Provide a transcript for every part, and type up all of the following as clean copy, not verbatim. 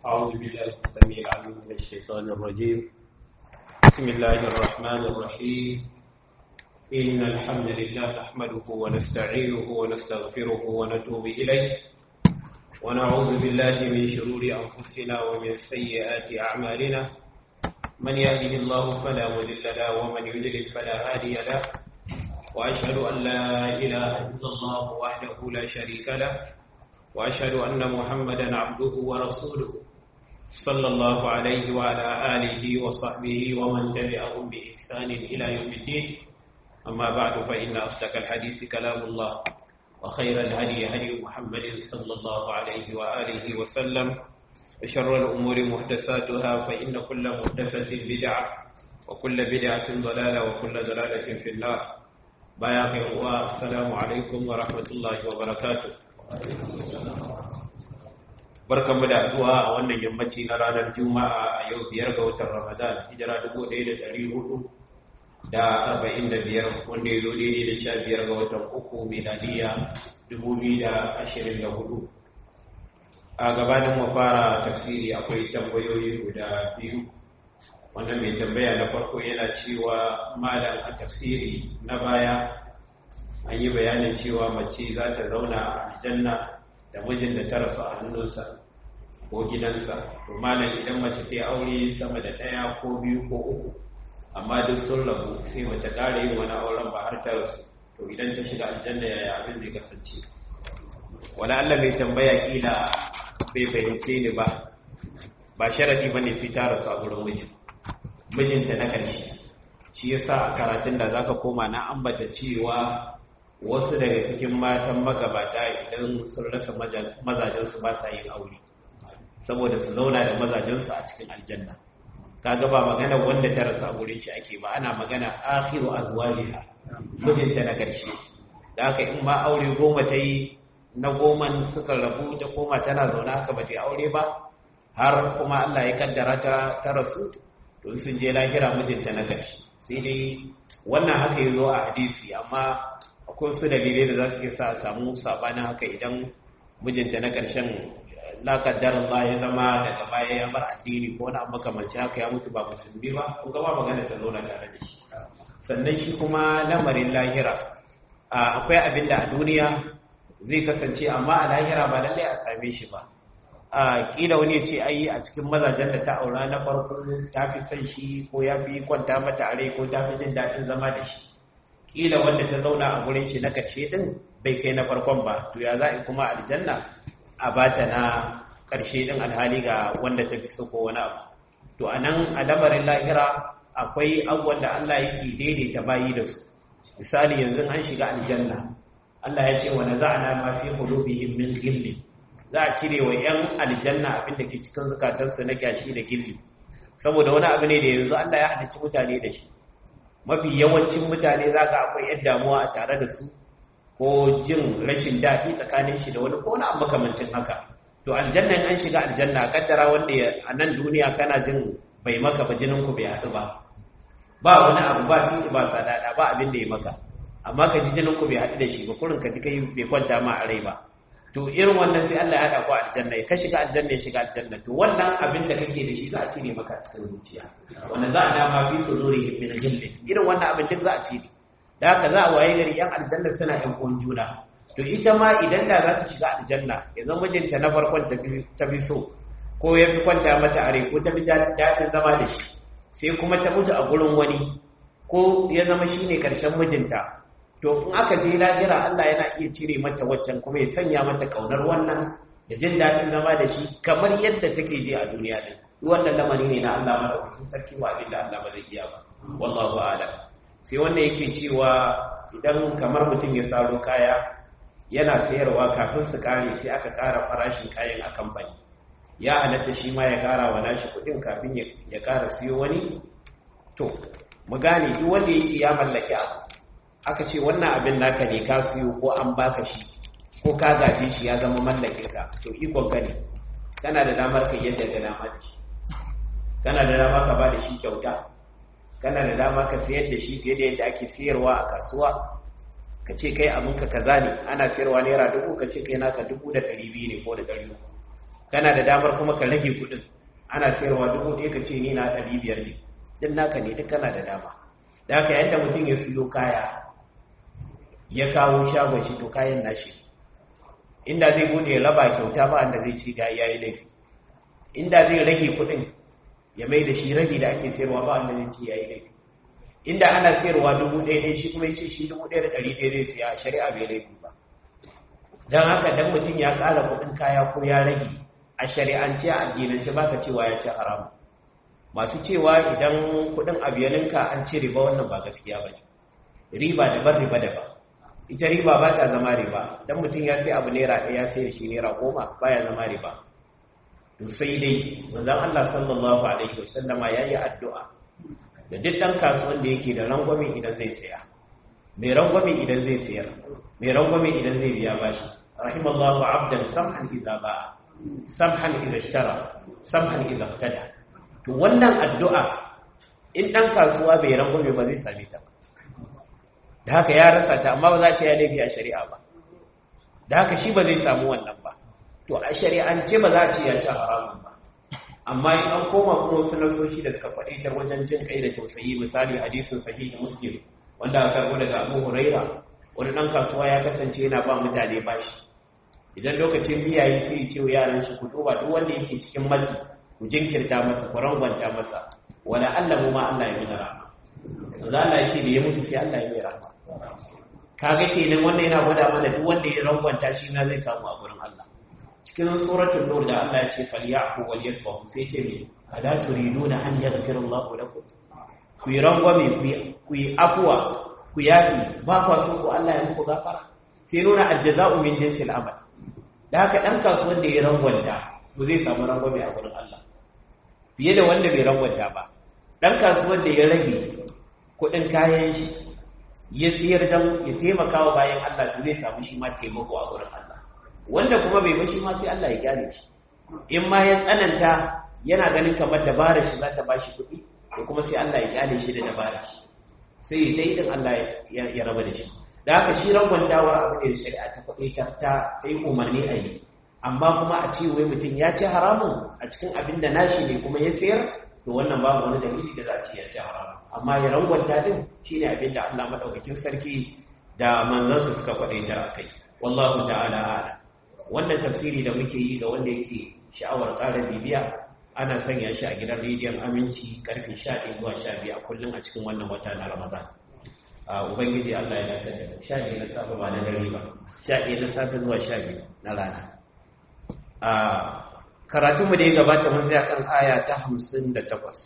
أعوذ بالله السميع العليم من الشيطان الرجيم. بسم الله الرحمن الرحيم. إن الحمد لله نحمده ونستعينه ونستغفره ونتوب إليه ونعوذ بالله من شرور أنفسنا ومن سيئات أعمالنا. من يهده الله فلا مضل له ومن يضلل فلا هادي له، وأشهد أن لا إله إلا الله وحده لا شريك له، وأشهد أن محمدا عبده ورسوله صلى الله عليه وعلى آله وصحبه ومن تبعهم بإحسان إلى يوم الدين. أما بعد، فإن أصدق الحديث كلام الله، وخير الهدي هدي محمد صلى الله عليه وآله وسلم، وشر الأمور محدثاتها، فإن كل محدثة بدعة وكل بدعة ضلالة وكل ضلالة في النار. بايعك والسلام عليكم ورحمة الله وبركاته. Barkanmu da addu'a a wannan yammaci na ranar Juma'a a yau 5 ga watan Ramadan, hijira 1445, wanda ya zo daidai da 15 ga watan uku miladiya 2024. A gabanin mu fara tafsiri akwai tambayoyi guda biyu. Wannan mai tambaya na farko yana cewa malam, a tafsiri na baya an yi bayanin cewa mace za ta zauna a aljanna da mijin da ta rasu a hannunsa ko gidansa. To malam, idan mace ta aure sama da 1 ko 2 ko 3 amma duk sun rabu, sai mace ƙara yin wani auren ba har ta rasu, to idan ta shiga aljanna yaya abin zai kasance? Wala Allah mai tambaya kila bai fahimce ni ba sharadi bane sai ta rasu a gurin mijinta na ƙarshe. Shi yasa a karatun da zaka koma na ambata cewa wasu daga cikin matan magabata idan sun rasa mazajensu ba sa yin aure saboda su zauna da mazajensu a cikin aljanna. Kaga ba magana wanda ta rasa auren shi ake ba, ana magana akhiru azwajiha, mijinta na karshe. Da haka in ma aure 10 ta yi, na 10 suka rabu, ta koma tana zauna haka ba ta aure ba har kuma Allah ya kaddara ta rasu, to sun je lahira mijinta na karshe. Sai dai wannan haka yazo a hadisi, amma akwai su dalilai da za su sa a samu sabanin haka idan mijinta na ƙarshen la kaddara Allah ya zama daga baya ya bar addini ko wani abu makamancin haka, ya mutu ba musulmi ba, kun ga ba magana ta zauna tare da shi. Sannan shi kuma lamarin lahira, akwai abin da a duniya zai kasance amma a lahira ba lallai a same shi ba. Kila wani ya ce ai a cikin mazajen da ta aura na farko ta fi son shi, ko ya fi kwanta mata a rai, ko ta fi jin daɗin zama da shi. Kila wanda ta zauna a gurin shi na karshe din bai kai na farkon ba, to ya za'i kuma aljanna a bata na karshe din alhali ga wanda ta fi so ko wani abu. To anan a lamarin lahira akwai abubuwan da Allah yake daidaita bayi da su. Misali, yanzu an shiga aljanna, Allah ya ce wa naza'na ma fi qulubihim min ghilli, za a cire wa yan aljanna abin da ke cikin zukatansu na kyashi da gilli, saboda wani abu ne da yanzu Allah ya halicci mutane da shi. Mafi yawancin mutane za ga akwai yadda damuwa a tare da su, ko jin rashin daɗi tsakanin shi da wani ko wani abu makamancin haka. To aljanna, an shiga aljanna, kaddara wanda a nan duniya kana jin bai maka ba, jinin ku bai haɗu ba wani abu, ba titi ba sadada, ba abin da ya maka, amma ka ji jinin ku bai haɗu da shi ba, kurin ka ji kai bai kwanta ma a rai ba. To irin wannan sai Allah ya haɗa ku aljanna, ka shiga aljanna ya shiga aljanna, to wannan abin da kake da shi za a cire maka cikin zuciya. Wannan za a dama fi sudurihim min ghillin, irin wannan abin duk za a cire. Da haka za a waye gari yan aljanna suna yan uwan juna. To ita ma idan da za ta shiga aljanna, yanzu mijinta na farkon ta fi so, ko ya fi kwanta mata a rai, ko ta fi daɗin zama da shi, sai kuma ta mutu a gurin wani, ko ya zama shine karshen mijinta, to in aka je lahira Allah yana iya cire mata waccan kuma ya sanya mata kaunar wannan da jin daɗin zama da shi kamar yadda take je a duniya din. Wannan lamari ne na Allah madaukakin sarki, wa abin da Allah ba zai iya ba, wallahu a'lam. Sai wannan yake cewa idan kamar mutum ya saro kaya yana sayarwa, kafin su kare sai aka ƙara farashin kayan a kamfani, ya halatta shi ma ya ƙara wa nashi kuɗin kafin ya ƙara siyo wani? To mu gane, duk wanda yake ya mallaki abu, aka ce wannan abin naka ne, ka siyo ko an baka shi ko ka gaje shi ya zama mallakin ka, to ikon ka ne, kana da damar ka yadda ga dama da shi, kana da dama ka ba da shi kyauta, kana da dama ka sayar da shi fiye da yadda ake sayarwa a kasuwa. Ka ce kai abinka kaza ne, ana sayarwa naira 1000, ka ce kai naka 200 ne ko da 300. kana da damar kuma ka rage kudin ana sayarwa 1000 ka ce ni na 500 ne din naka ne duk kana da dama da haka yanda mutum ya siyo kaya ya kawo shagon shi to kayan nashi inda zai bude ya raba kyauta ba wanda zai ce ga yayi laifi inda zai rage kudin ya mai da shi rabi da ake sayarwa ba wanda zai ce yayi laifi inda ana sayarwa 1000 ne shi kuma yace shi 1100 zai siya shari'a bai laifi ba dan haka dan mutum ya kara kudin kaya ko ya rage a shari'ance a addinance baka cewa ya ci haramu masu cewa idan kudin abiyaninka an ci riba wannan ba gaskiya bane riba daban riba daban ita riba ba ta zama riba dan mutum ya sai abu naira ɗaya sai shi naira 10 baya zama riba to sai dai manzon Allah sallallahu alaihi wasallama yayi addu'a da duk dan kasuwan da yake da rangwame idan zai saya mai rangwame idan zai sayar mai rangwame idan zai biya bashi rahimallahu abdan samhan idza ba'a samhan idza ishtara samhan idza ibtada to wannan addu'a in dan kasuwa bai rangwame ba zai same ta ba da haka ya rasa ta amma ba za ta yi laifi a shari'a ba da haka shi ba zai samu wannan ba to a shari'ance ba za a ce ya ci haramun ba amma in an koma kuma wasu nasoshi da suka faɗaitar wajen jin kai da tausayi misali hadisin sahihi muslim wanda aka karɓo daga Abu Huraira wani ɗan kasuwa ya kasance yana ba mutane bashi idan lokacin biya yi sai ya ce wa yaran shi ku duba duk wanda yake cikin matsi ku jinkirta masa ku rangwanta masa wala Allah mu ma Allah ya muna rahama za Allah ya ce da ya mutu sai Allah ya mai rahama kaga kenan wannan yana gwada mana duk wanda ya rangwanta shi na zai samu a gurin Allah cikin suratul nur da Allah ya ce falyahu wal yasfahu sai ce ne ala turiduna an yaghfira Allahu lakum ku yi rangwame ku yi afwa ku yafi ba kwa so ku Allah ya muku gafara sai nuna aljaza'u min jinsil amal da haka dan kasuwan da ya rangwanta to zai samu rangwame a gurin Allah fiye da wanda bai rangwanta ba dan kasuwan da ya rage kudin kayan shi ya siyar dan ya taimaka wa bayan Allah to zai samu shi ma taimako a gurin Allah wanda kuma bai ba shi ma sai Allah ya kyale shi in ma ya tsananta yana ganin kamar dabarar shi za ta bashi kuɗi to kuma sai Allah ya kyale shi da dabarar shi sai ya yi din Allah ya raba da shi da haka shi rangwantawar abu ne da shari'a ta faɗi ta yi umarni a yi amma kuma a ce wai mutum ya ci haramun a cikin abin da nashi ne kuma ya sayar to wannan babu wani dalili da za a ce ya ci haramun amma ya rangwanta din shine abin da Allah madaukakin sarki da manzansa suka faɗaitar a kai wallahu ta'ala a'lam wannan tafsiri da muke yi ga wanda yake sha'awar ƙara bibiya ana sanya shi a gidan rediyon aminci karfe 11 zuwa 12 a kullum a cikin wannan wata na Ramadan ubangiji Allah ya dace 11 na safe ba na dare ba 11 na safe zuwa 12 na rana karatu mu da ya gabata mun tsaya kan aya ta 58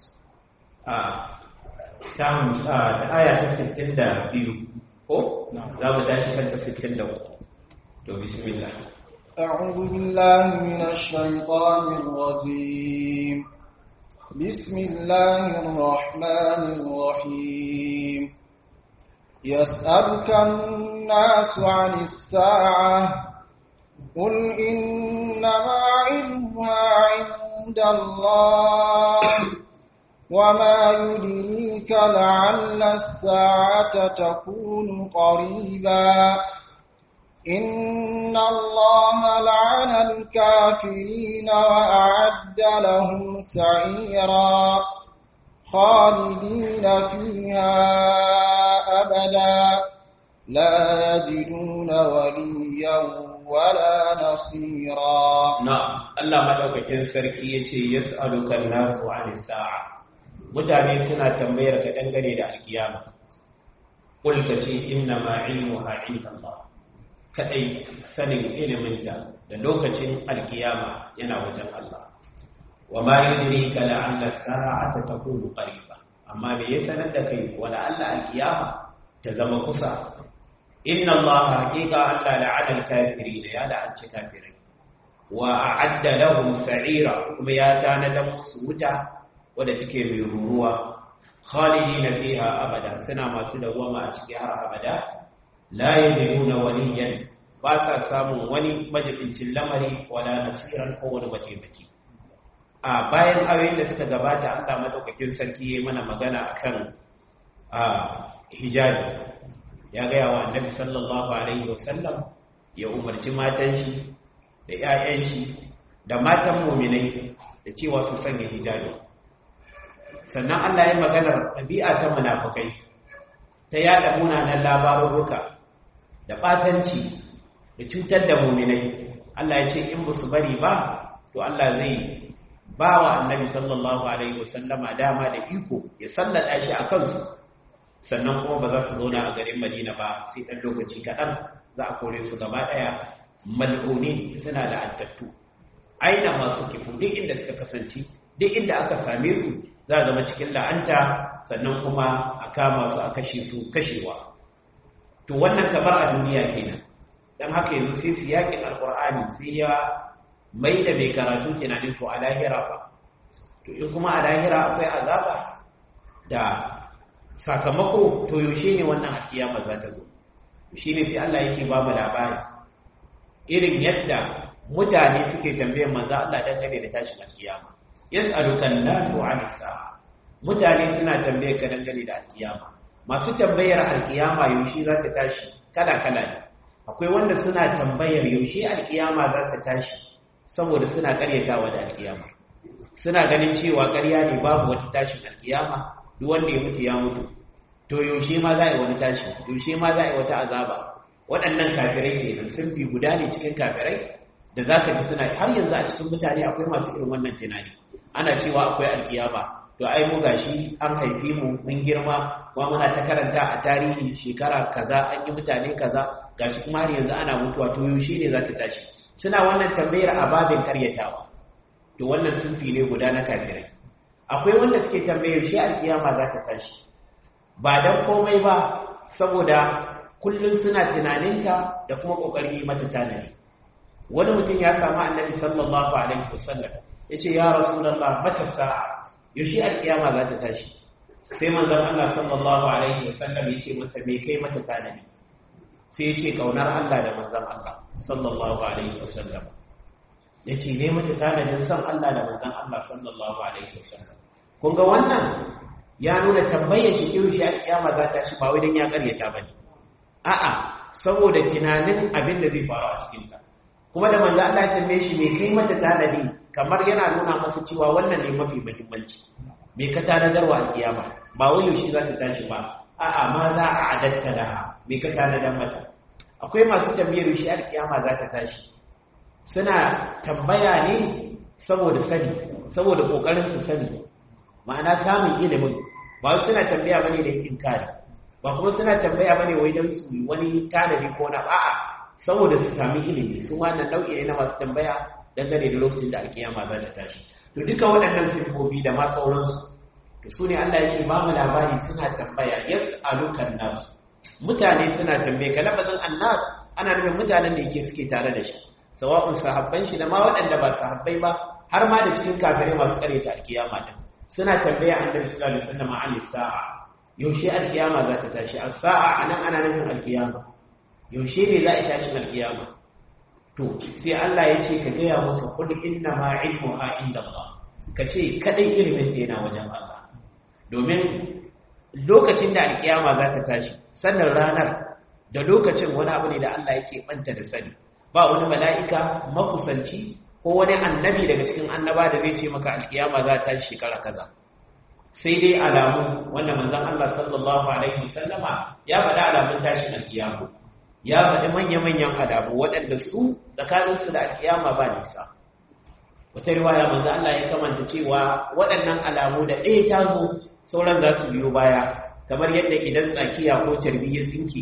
ta aya ta 62 ko za mu tashi kan ta 63 to bismillah أعوذ بالله من الشيطان الرجيم بسم الله الرحمن الرحيم يسألك الناس عن الساعة قل إنما علمها عند الله وما يدريك لعل الساعة تكون قريبا إن الله لعن الكافرين وأعد لهم سعيرا خالدين فيها أبدا لا يجدون وليا ولا نصيرا نعم الله مدوكين سركي yace yas'aluka an-nasu 'ani as-sa'a mutane suna tambayar ka dangane da alkiyama qul kace inna ma 'ilmuha 'inda Allah kadai sanin iliminta da lokacin alkiyama yana wajen Allah wa ma yudrika la'alla as-sa'ata takunu qariba amma me ya sanar da kai wala Allah alkiyama ta zama kusa inna Allah haqiqa Allah la'ana al-kafirin ya la'anci kafirai wa a'adda lahum sa'ira kuma ya tanada musu wuta wadda take mai ruruwa khalidina fiha abada suna masu dawama a cikin har abada la yajiduna waliyan ba sa samun wani majibincin lamari wala nasiran ko wani mataimaki a bayan ayoyin da suka gabata Allah madaukakin sarki yayi mana magana akan hijabi ya ga yawa annabi sallallahu alaihi wasallam ya umarci matan shi da ƴaƴan shi da matan mu'minai da cewa su sanya hijabi. Sannan Allah ya maganar ɗabi'a ta munafikai ta yada munanan labarurruka da batanci da cutar da mu'minai. Allah ya ce in ba su bari ba to Allah zai ba wa annabi sallallahu alaihi wasallama dama da iko ya sallada shi a kansu, sannan kuma ba za su zauna a garin Madina ba sai ɗan lokaci kaɗan za a kore su gaba ɗaya, mal'uni suna da addattu aina masu kifu duk inda suka kasance, duk inda aka same su za a zama cikin la'anta, sannan kuma a kama su a kashe su kashewa. To wannan kamar a duniya kenan, don haka yanzu sai su yaƙin alƙur'ani sai ya mai da mai karatu tunanin to a lahira ba, to in kuma a lahira akwai azaba da sakamako, to yaushe ne wannan alkiyama za ta zo? Shi ne sai Allah yake ba mu labari irin yadda mutane suke tambayar manzo Allah dangane da tashin alkiyama. Yas'alukan nasu 'anis sa'a, mutane suna tambayar ka dangane da alkiyama. Masu tambayar alkiyama yaushe za ta tashi kala kala ne. Akwai wanda suna tambayar yaushe alkiyama za ta tashi saboda suna karyatawa da alkiyama, suna ganin cewa ƙarya ne, babu wata tashin alkiyama, duk wanda ya mutu ya mutu, to yaushe ma za a yi wani tashi, yaushe ma za a yi wata azaba. Waɗannan kafirai kenan, sun fi guda ne cikin kafirai da za ka ji suna har yanzu a cikin mutane akwai masu irin wannan tunani. Ana cewa akwai alkiyama, to ai mu gashi an haifi mu mun girma kuma muna ta karanta a tarihi shekara kaza an yi mutane kaza, gashi kuma har yanzu ana mutuwa, to yaushe ne za ta tashi? Suna wannan tambayar a babin karyatawa. To wannan sunfi ne guda na kafirai. Akwai wanda suke tambayar shi alkiyama za ta tashi ba dan komai ba, saboda kullum suna tunaninta da kuma kokarin yi mata tanadi. Wani mutum ya samu annabi sallallahu alaihi wasallam yace ya rasulullah mata sa'a, yaushe alkiyama za ta tashi? Sai manzon Allah sallallahu alaihi wasallam yace masa me kai mata tanadi? Sai yace kaunar Allah da manzon Allah sallallahu alaihi wasallam. Yace ne mata tanadin san Allah da manzon Allah sallallahu alaihi wasallam. Kun ga wannan ya nuna tambayar shi yaushe alkiyama za ta tashi ba wai dan ya karyata bane. A'a, saboda tunanin abin da zai faru a cikin ta. Kuma da manzo Allah ya tambaye shi me kai mata tanadi, kamar yana nuna masa cewa wannan ne mafi muhimmanci. Me ka tanadarwa alkiyama? Ba wai yaushe za ta tashi ba. A'a, ma za a adatta laha. Me ka tanadar mata? Akwai masu tambayar yaushe alkiyama za ta tashi. Suna tambaya ne saboda sani, saboda kokarin su sani. Ma'ana samun ilimin. Ba wai suna tambaya bane da inkari. Ba kuma suna tambaya bane wai dan su wani tanadi ko na a'a, saboda su sami ilimi. Su wannan nau'i ne na masu tambaya dangane da lokacin da alkiyama za ta tashi. To duka waɗannan sifofi da ma sauransu, to su ne Allah yake ba mu labari suna tambaya, yas'alukan nas, mutane suna tambaye ka. Lafazin annas ana nufin mutanen da yake suke tare da shi, sawa'un sahabban shi da ma waɗanda ba sahabbai ba, har ma da cikin kafirai masu karyata alkiyama din suna tambaya annabi sallallahu alaihi wasallam an sa'a, yaushe alkiyama za ta tashi? As-sa'a anan ana nufin alkiyama, yaushe ne za a tashi alkiyama? To sai Allah ya ce ka gaya musu qul inna ma ilmuha inda Allah, ka ce kadai ilimin ta yana wajen Allah. Domin lokacin da alkiyama za ta tashi, sannan ranar da lokacin wani abu ne da Allah yake banta da sani. Ba wani mala'ika makusanci ko wani annabi daga cikin annaba da zai ce maka alkiyama za ta tashi shekara kaza. Sai dai alamu wanda manzon Allah sallallahu alaihi wasallama ya faɗa alamun tashin alkiyama. Ya faɗi manya-manyan alamu waɗanda su tsakaninsu da alkiyama ba nisa. Wata riwaya manzo Allah ya kamanta cewa waɗannan alamu da ɗaya ta zo sauran za su biyo baya, kamar yadda idan tsakiya ko carbi ya tsinke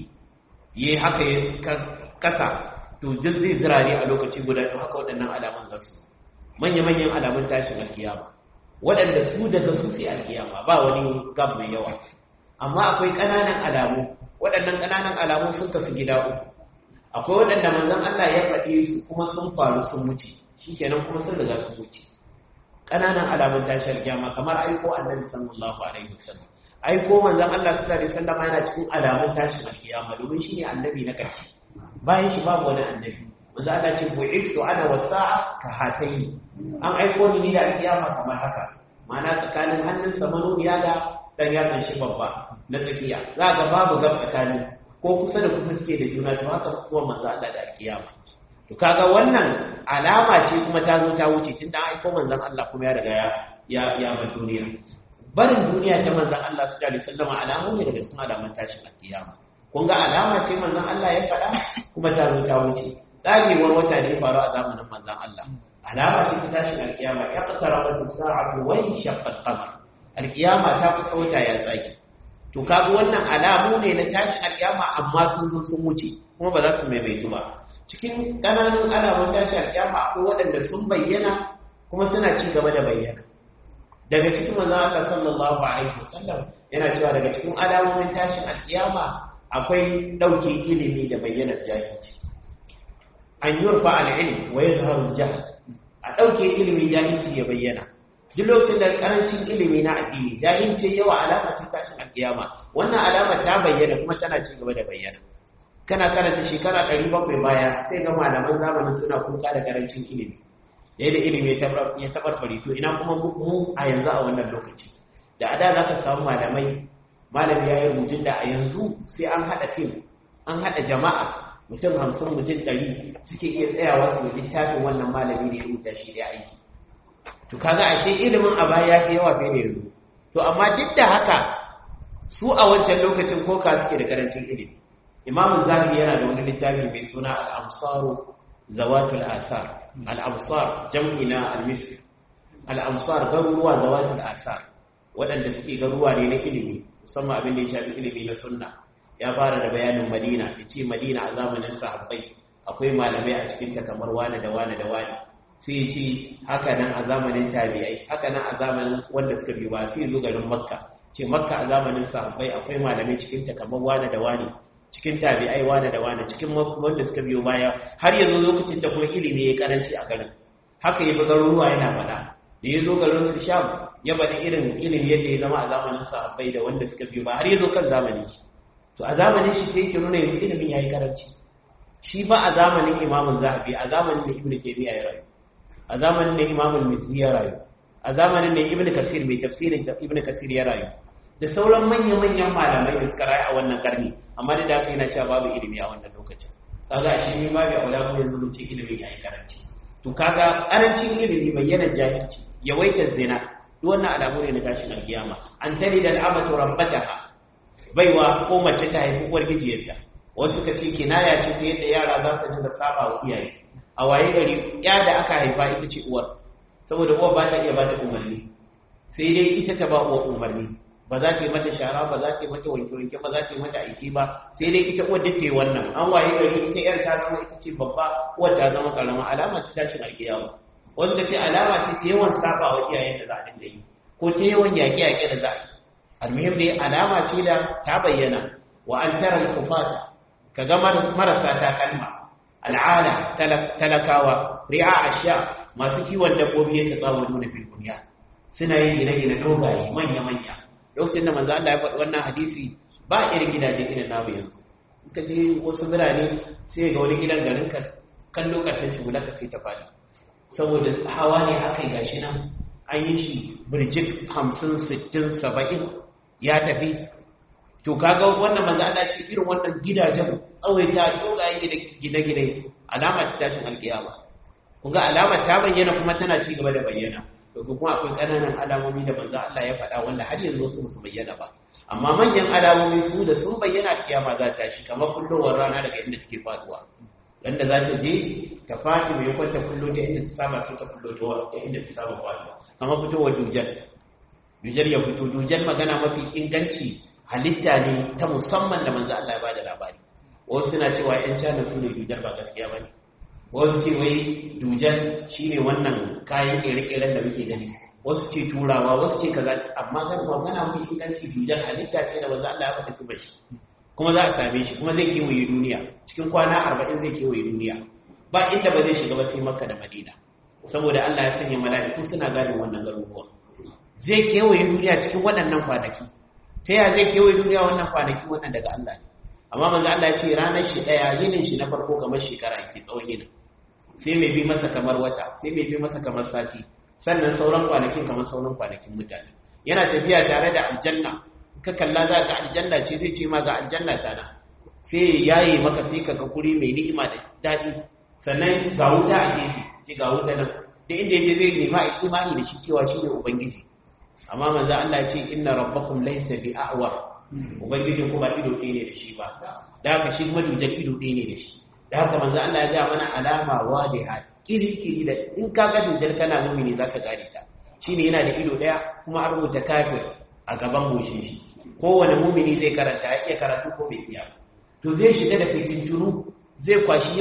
yi haka ya kasa to jin zai zirare a lokaci guda, to haka waɗannan alamun za su manya-manyan alamun tashin alkiyama waɗanda su daga su sai alkiyama ba wani gab mai yawa. Amma akwai ƙananan alamu, waɗannan ƙananan alamu sun kasu gida uku. Akwai waɗanda manzon Allah ya faɗi su kuma sun faru sun wuce, shikenan kuma sun riga sun wuce. Ƙananan alamun tashin alkiyama kamar aiko annabi sallallahu alaihi wasallam. Aiko manzon Allah sallallahu alaihi wasallam yana cikin alamun tashin alkiyama domin shine annabi na ƙarshe. Bayan shi babu wani annabi. Manzo Allah ce bu'ithu ana was-sa'a ka hatayi. An aiko ni da alkiyama kamar haka. Ma'ana tsakanin hannun manuniya da dan yatsan shi babba na tsakiya. Za ga babu gab tsakanin ko kusa da kusa suke da juna, to haka kuma manzo Allah da alkiyama. to kaga wannan alama ce kuma ta zo ta wuce tunda an aiko manzon Allah kuma ya riga ya bar duniya. Barin duniya ta manzon Allah sallallahu alaihi wasallam alamu ne daga cikin alamun tashin alkiyama. Kun ga alama ce manzon Allah ya faɗa kuma ta zo ta wuce. Tsagewar wata da ya faru a zamanin manzon Allah alama ce ta tashin alkiyama. Ya qatarabat as-sa'atu wa shaqqa al-qamar. Alkiyama ta kusa wata ya tsage. To kaga wannan alamu ne na tashin alkiyama amma sun zo sun wuce kuma ba za su maimaitu ba. Cikin ƙananan alamun tashin alkiyama akwai waɗanda sun bayyana kuma suna ci gaba da bayyana. Daga cikin manzon Allah sallallahu alaihi wasallam yana cewa daga cikin alamomin tashin alkiyama akwai dauke ilimi da bayyanar jahilci. An yurfa al-ilm wa yadhharu al-jahl. A dauke ilimi jahilci ya bayyana. Duk lokacin da karancin ilimi na addini jahilci yawa alama ce tashin alkiyama. Wannan alama ta bayyana kuma tana ci gaba da bayyana. Kana karanta shekara 700 baya sai ga malaman zamanin suna kuka da karancin ilimi. Yadda ilimi ya tabarbare to ina kuma mu a yanzu a wannan lokaci da ada za ka samu malami ya yi rubutun da a yanzu sai an haɗa tim an haɗa jama'a mutum 50 mutum 100 suke iya tsayawa su littafin wannan malami da ya rubuta shi da aiki. To kaga ashe ilimin a baya ya fi yawa fiye da yanzu. To amma duk da haka su a wancan lokacin koka suke da karancin ilimi. Imam Zahabi yana da wani littafi mai suna Al-Amsaru Zawatul Asar. Al-Amsar jam'i na al-Misr. Al-Amsar garuruwa Zawatul Asar waɗanda suke garuruwa ne na ilimi musamman abin da ya shafi ilimi na sunna. Ya fara da bayanin Madina, yace Madina a zamanin sahabbai akwai malamai a cikin ta kamar wani da wani da wani. Sai yace haka nan a zamanin tabi'ai, haka nan a zamanin wanda suka bi ba sai zo garin Makka. Ce Makka a zamanin sahabbai akwai malamai cikin ta kamar wani da wani. Cikin tabi'ai wane da wane cikin wanda suka biyo baya har yanzu lokacin da kuma ilimi ya karanci a garin haka ya buga ruwa yana faɗa da ya zo garin su Sham ya bada irin ilimi yadda ya zama a zamanin sahabbai da wanda suka biyo ba har ya zo kan zamanin shi to a zamanin shi sai yake nuna yanzu ilimin yayi karanci shi ba a zamanin Imam Zahabi a zamanin da Ibn Taymiyyah ya rayu a zamanin da Imam Al-Mizzi ya rayu a zamanin da Ibn Kathir mai tafsirin Ibn Kathir ya rayu da sauran manya-manyan malamai da suka rayu a wannan karni amma da haka yana cewa babu ilimi a wannan lokacin kaga shi ne babu aula ko yanzu mun ce ilimi yayi karanci to kaga karancin ilimi bayyana jahilci yawaitar zina duk wannan alamu ne na tashin alkiyama an tani da al'amatu rabbataha baiwa ko mace ta haifi uwar gijiyarta wasu suka ce kinaya ce ta yadda yara za su dinga saba wa iyaye a waye gari ya da aka haifa ita ce uwar saboda uwar ba ta iya ba ta umarni sai dai ita ta ba uwar umarni ba za ta yi mata shara ba za ta yi mata wanke-wanke ba za ta yi mata aiki ba sai dai ita uwar duk ta yi wannan an waye gari ita yar ta zama ita ce babba uwar ta zama karama alama ce tashin alkiyawa wanda ta ce alama ce ta yawan saba wa iyayen da za a dinga yi ko ta yawan yaƙe-yaƙe da za a yi almuhim dai alama ce da ta bayyana wa an tara al-kufata kaga marasa takalma al'ala talakawa ri'a asha masu kiwon dabbobi ya tsawo nuna fil dunya suna yin gine-gine dogaye manya-manya lokacin da manzo Allah ya faɗi wannan hadisi ba irin gidaje irin namu yanzu in ka je wasu birane sai ga wani gidan garin ka kallo karshen shi mulaka sai ta fadi saboda hawa ne aka yi gashi nan an yi shi birjik 50 60 70 ya tafi to kaga wannan manzo Allah ce irin wannan gidajen tsawaita dogayen gine-gine alama ta tashin alkiyama kun ga alama ta bayyana kuma tana ci gaba da bayyana to kuma akwai kananan alamomi da manzo Allah ya faɗa wanda har yanzu wasu su bayyana ba amma manyan alamomi su da sun bayyana kiyama za ta shi kamar kullowar rana daga inda take faduwa wanda za ta je ta fadi mai kwanta kullo ta inda ta saba sai ta kullo ta inda ta saba faduwa kamar fitowar dujal ya fito dujal magana mafi inganci halitta ne ta musamman da manzo Allah ya bada labari wasu suna cewa ƴan China su ne dujal ba gaskiya bane wasu ce wai dujal shine wannan kayan kere-keren da muke gani wasu ce turawa wasu ce kaza amma zan magana mafi inganci dujal halitta ce da manzo Allah ya faɗa su bashi kuma za a same shi kuma zai kewaye duniya cikin kwana 40 zai kewaye duniya ba inda ba zai shiga ba sai Makka da Madina saboda Allah ya sanya mala'iku suna gane wannan garuruwa zai kewaye duniya cikin waɗannan kwanaki ta yaya zai kewaye duniya wannan kwanaki wannan daga Allah ne amma manzo Allah ya ce ranar shi daya yinin shi na farko kamar shekara yake tsawon yinin sai mai bi masa kamar wata sai mai bi masa kamar sati sannan sauran kwanakin kamar sauran kwanakin mutane yana tafiya tare da aljanna ka kalla za ka aljanna ce zai ce ma ga aljanna ta na sai yayi maka sai ka ga guri mai ni'ima da dadi sannan ga wuta a gefe ce ga wuta nan da inda yaje zai nema imani da shi cewa shine ubangiji amma manzo Allah ya ce inna rabbakum laysa bi'awar ubangijin ku ba ido ɗaya ne da shi ba da haka shi kuma dujal ido ɗaya ne da shi da haka manzo Allah ya ga mana alama wadiha kiri da in ka ga dujal kana mumini zaka gane ta shine yana da ido ɗaya kuma an rubuta kafir a gaban goshin shi kowane mumini zai iya karatu ko bai iya to zai shiga da fitintunu zai kwashi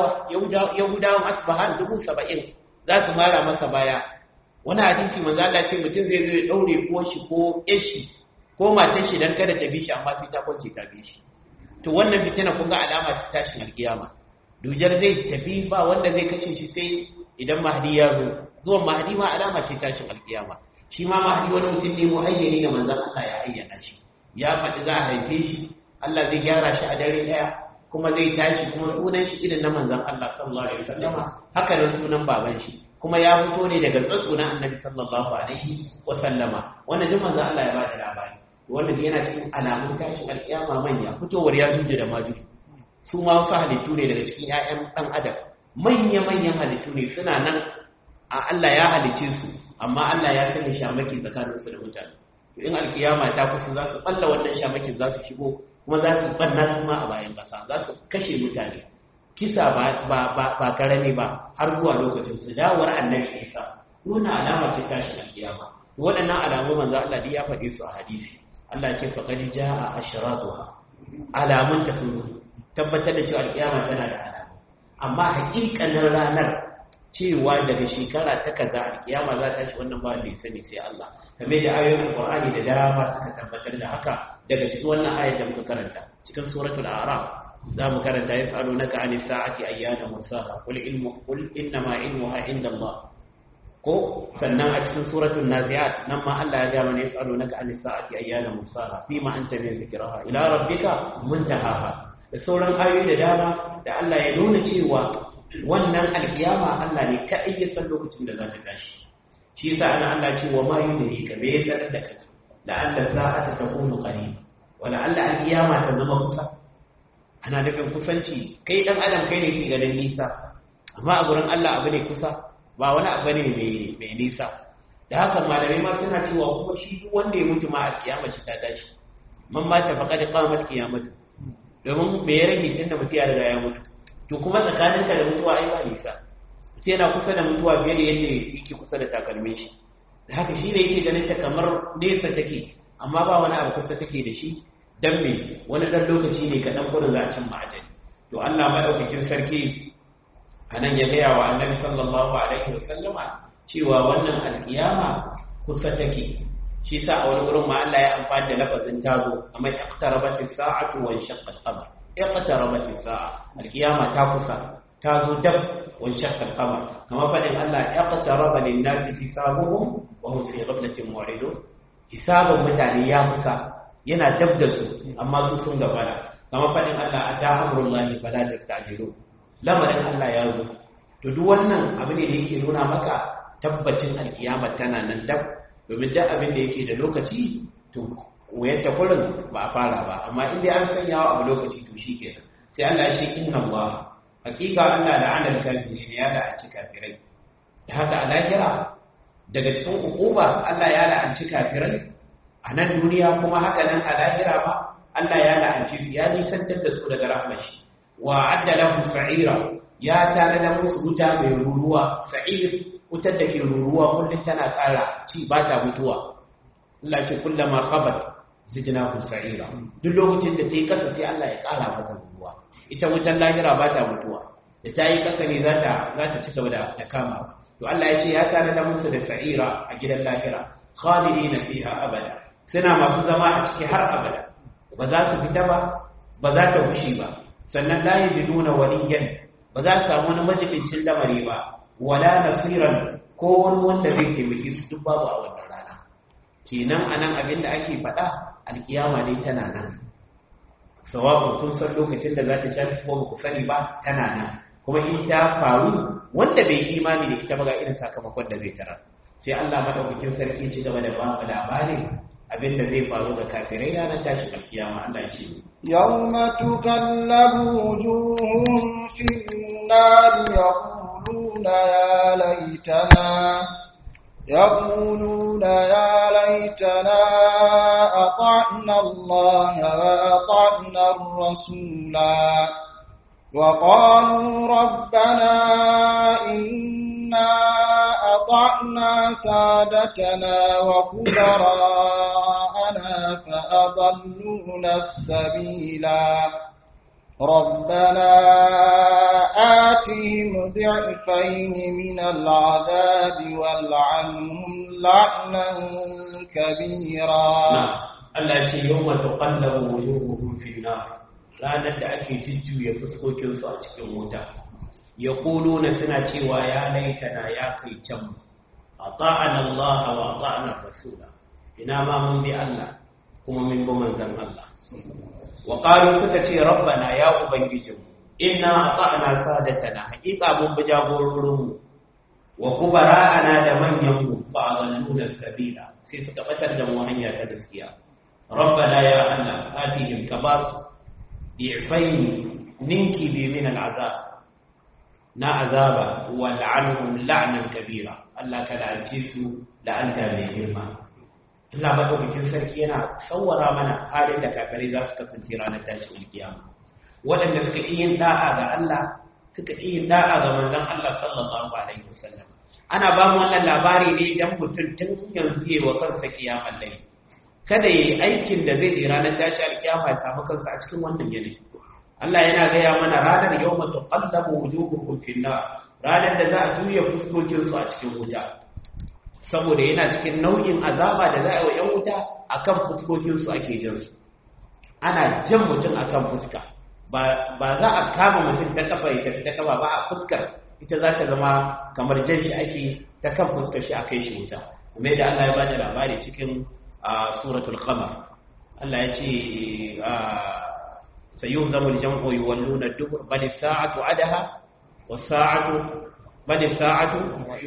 yahudawan asbahan 70,000 za su mara masa baya wani hadisi manzo Allah ce mutum zai zo ya daure ko shi ko yashi ko matar shi dan kada ta bi shi amma sai ta kwance ta bi shi to wannan fitina kun ga alama ta tashin alkiyama dujar zai tafi ba wanda zai kashe shi sai idan mahdi ya zo zuwan mahdi ma alama ce tashin alkiyama shi ma mahdi wani mutum ne muayyani da manzon Allah ya ayyana shi ya faɗi za a haife shi Allah zai gyara shi a dare daya kuma zai tashi kuma sunan shi irin na manzon Allah sallallahu alaihi wasallama haka nan sunan baban shi kuma ya fito ne daga tsatso na annabi sallallahu alaihi wasallama wannan duk manzon Allah ya ba da labari wannan yana cikin alamun tashin alkiyama manya fitowar ya zuje da majuri su ma wasu halittu ne daga cikin 'ya'yan ɗan adam manya-manyan halittu ne suna nan a Allah ya halice su amma Allah ya sanya shamaki tsakaninsu da mutane in alkiyama ta kusa za su ɓalla wannan shamakin za su shigo kuma za su ɓanna su ma a bayan ƙasa za su kashe mutane kisa ba karami ba har zuwa lokacin su dawar annabi isa wannan alama ce tashin alkiyama waɗannan alamu manzo Allah ya faɗi su a hadisi Allah ce faqad jaa ashratuha alamun ta sun tabbatar da cewa alkiyama tana da alamu amma haƙiƙanin ranar cewa daga shekara ta kaza alkiyama za ta shi wannan ba wanda ya sani sai Allah game da ayoyin Qur'ani da dama suka tabbatar da haka daga cikin wannan ayat da muka karanta cikin suratul a'raf za mu karanta yasalunaka anis sa'ati ayyana mursaha qul inna ma ilmuha inda Allah ko sannan a cikin suratul naziat nan ma Allah ya ga mana yasalunaka anis sa'ati ayyana mursaha fima anta min dhikraha ila rabbika muntahaha da sauran ayoyi da dama da Allah ya nuna cewa wannan alkiyama Allah ne kaɗai ya san lokacin da za ta tashi shi yasa ana Allah ce wa ma yudrika me ya sanar da kai la'alla sa'ata takunu qariba wa la'alla alkiyama ta zama kusa ana nufin kusanci kai dan adam kai ne ke ganin nisa amma a gurin Allah abu ne kusa ba wani abu ne mai nisa da haka malamai ma suna cewa kuma shi duk wanda ya mutu ma alkiyama shi ta tashi man ma ta faqad qamat qiyamatu domin me ya rage tunda mutu ya riga ya mutu to kuma tsakaninka da mutuwa ai ba nisa sai yana kusa da mutuwa fiye da yadda yake kusa da takalmin shi da haka shi ne yake ganin ta kamar nesa take amma ba wani abu kusa take da shi dan me wani dan lokaci ne kaɗan kurin za a cin ma'ajali to Allah madaukakin sarki anan ya gaya wa annabi sallallahu alaihi wasallama cewa wannan alkiyama kusa take shi sa a wani wurin ma Allah ya amfani da lafazin tazo amma iqtarabatis sa'atu wa shaqqa al-qamar iqtarabat as-sa'a al-qiyama ta kusa ta zo dab wa shaqqa al-qamar kama fadin Allah iqtaraba lin-nasi hisabuhum wa hum fi ghaflatin mu'ridun hisabun mutane ya kusa yana dab da su amma su sun gabana kama fadin Allah ata amrullahi fala tastajilu lamarin Allah ya zo to duk wannan abu ne da yake nuna maka tabbacin al-qiyama tana nan dab domin duk abin da yake da lokaci to wayar ta kullun ba a fara ba amma in dai an sanya wa abu lokaci to shikenan sai Allah ya ce inna Allah hakika Allah la'ana al-kafirin ya la'anci kafirai da haka a lahira daga cikin ukuba Allah ya la'anci kafirai a nan duniya kuma haka nan a lahira ma Allah ya la'anci su ya nisantar da su daga rahmar shi wa adda lahum sa'ira ya tare da musu wuta mai ruruwa sa'ir wutar da ke ruruwa kullum tana ƙara ci ba ta mutuwa Allah ce kullama khabat zidnakum sa'ira duk lokacin da ta yi kasa sai Allah ya ƙara mata ruwa ita wutar lahira ba ta mutuwa da ta yi kasa ne za ta ci gaba da kama to Allah ya ce ya tare da musu da sa'ira a gidan lahira khalidina fiha abada suna masu zama a ciki har abada ba za su fita ba za ta fushi ba sannan la yajiduna waliyan ba za su samu wani majalisin lamari ba wala nasiran ko wani wanda zai taimake su duk babu a wannan rana kenan anan abin da ake faɗa alkiyama dai tana nan sawabin kun san lokacin da za ta shafi ko ba ku sani ba tana nan kuma in ta faru wanda bai imani da ita ba ga irin sakamakon da zai tarar sai Allah madaukakin sarki ci gaba da ba mu labarin abin da zai faru ga kafirai ranar tashin alkiyama Allah ya ce yawma tukallabu wujuhum fil النار يقولون يا ليتنا أطعنا الله وأطعنا الرسولا وقالوا ربنا إنا أطعنا سادتنا وكبراءنا فأضلونا السبيلا ربنا آتهم ضعفين من العذاب والعنهم لعنا كبيرا. التي يوم تقلب وجوههم في النار ranar da ake jujjuya fuskokinsu a cikin wuta ya kulu na suna cewa ya laitana ya kai can a ta'an Allah wa ta'an Rasula ina ma mun bi Allah kuma mun bi manzon Allah wa qalu suka ce rabbana ya ubangijinmu inna ata'na sadatana haqiqa mun bi jagororinmu wa kubara'ana da manyanmu fa adalluna sabila sai suka batar da mu hanya ta gaskiya rabbana ya Allah atihim kabasu i'faini ninki bi min al'azab na azaba wa la'anhum la'nan kabira Allah ka la'ance su la'anta mai girma Allah madaukakin sarki yana tsawara mana halin da kafirai za su kasance ranar tashin kiyama waɗanda suka yi yin da'a ga Allah suka yi yin da'a ga manzon Allah sallallahu alaihi wasallam ana ba mu wannan labari ne dan mutum tun yanzu yayi wa kansa kiyamar lai kada yayi aikin da zai yi ranar tashin kiyama ya samu kansa a cikin wannan yanayi Allah yana gaya mana ranar yawma tuqallabu wujuhukum fin nar ranar da za a juya fuskokin su a cikin wuta saboda yana cikin nau'in azaba da za a yi wa ‘yan wuta a kan fuskokinsu ake jinsu ana jan mutum a kan fuska ba za a kama mutum ta kafa ya tafi ta kafa ba a fuskar ita za ta zama kamar jan shi ake ta kan fuskar shi a kai shi wuta kuma yadda Allah ya ba da labari cikin suratul qamar Allah ya ce sayyun zamul jam'u yuwalluna dubur bal sa'atu adaha was sa'atu bal sa'atu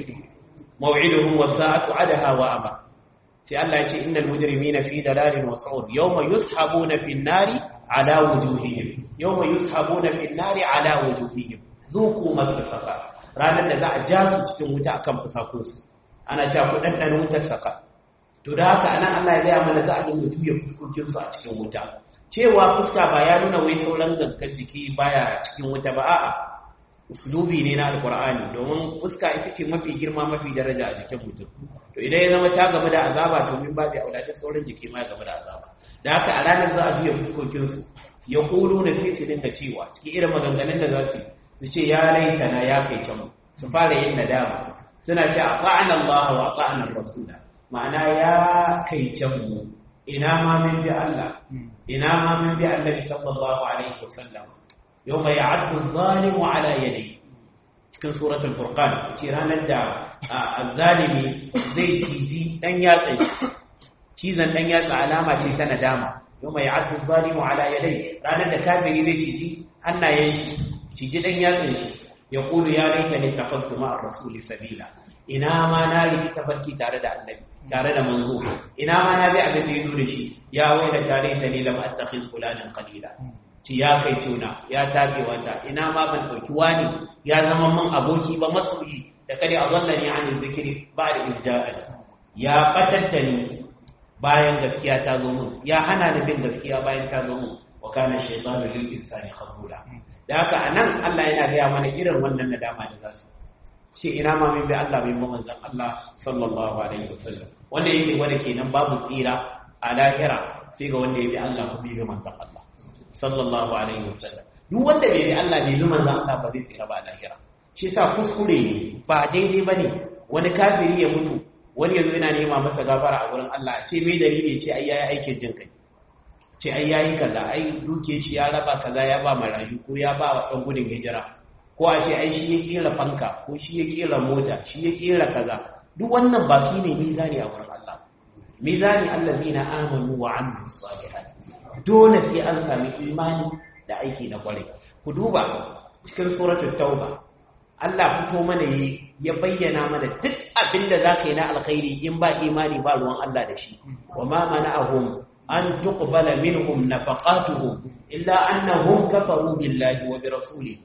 موعدهم والساعة عدها وأبا في الله يقول إن المجرمين في دلال وسعور يوم يسحبون في النار على وجوههم يوم يسحبون في النار على وجوههم ذوقوا مس السقر ranar da za a ja su cikin wuta akan fusakunsu ana cewa ku ɗanɗana wutar saka to da haka anan Allah ya gaya mana za a dinga juya fuskokinsu a cikin wuta cewa fuska ba ya nuna wai sauran gangan jiki baya cikin wuta ba a'a uslubi ne na alkur'ani domin fuska ita ce mafi girma mafi daraja a jikin mutum to idan ya zama ta game da azaba domin babu aulatar sauran jiki ma game da azaba da haka a ranar za a juya fuskokinsu ya kulu na sai su dinga cewa cikin irin maganganun da za su ce ya laitana ya kai can su fara yin nadama suna ce a ta'ana Allah wa ta'ana Rasula ma'ana ya kai can mu ina ma min bi Allah ina ma min bi Annabi sallallahu alaihi wasallam يوم يعد الظالم على يديه cikin suratul furqan ce ranar da azzalimi zai ciji dan yatsa cizan dan yatsa alama ce ta nadama yawma ya'addu zalimu ala yadayhi ranar da kafiri zai ciji hannayen shi ciji dan yatsan shi ya kulu ya laitani tafassu ma ar-rasul sabila ina ma na riki tafarki tare da annabi tare da manzo ina ma na bi abin da yazo da shi ya waila tare ta ni lam attakhiz fulanan qalila ci ya kai tuna ya tabe wata ina ma ban dauki wani ya zama man aboki ba masoyi da kare azallani an zikiri ba da irja'a ya fatatta ni bayan gaskiya ta zo mun ya hana ni bin gaskiya bayan ta zo mun wa kana shaytanu lil insani khazula da haka anan Allah yana ga mana irin wannan nadama da zasu ce ina ma min bi Allah min manzon Allah sallallahu alaihi wasallam wanda yake wanda kenan babu tsira a lahira sai ga wanda yake Allah ko bi manzon Allah sallallahu alaihi wasallam duk wanda bai bi Allah bai bi manzon Allah ba zai tsira ba a lahira shi yasa kuskure ne ba daidai bane wani kafiri ya mutu wani yanzu yana nema masa gafara a wurin Allah ce mai dalili ce ai yayi aikin jin kai ce ai yayi kaza ai duke shi ya raba kaza ya ba marayu ko ya ba wa dan gudun hijira ko a ce ai shi ya kira fanka ko shi ya kira mota shi ya kira kaza duk wannan ba shi ne mizani a wurin Allah mizani allazina amanu wa amilus salihat dole sai an sami imani da aiki na kwarai ku duba cikin suratul tauba Allah fito mana ya bayyana mana duk abin da za ka yi na alkhairi in ba imani ba ruwan Allah da shi wa ma mana'ahum an tuqbala minhum nafaqatuhum illa annahum kafaru billahi wa bi rasulihi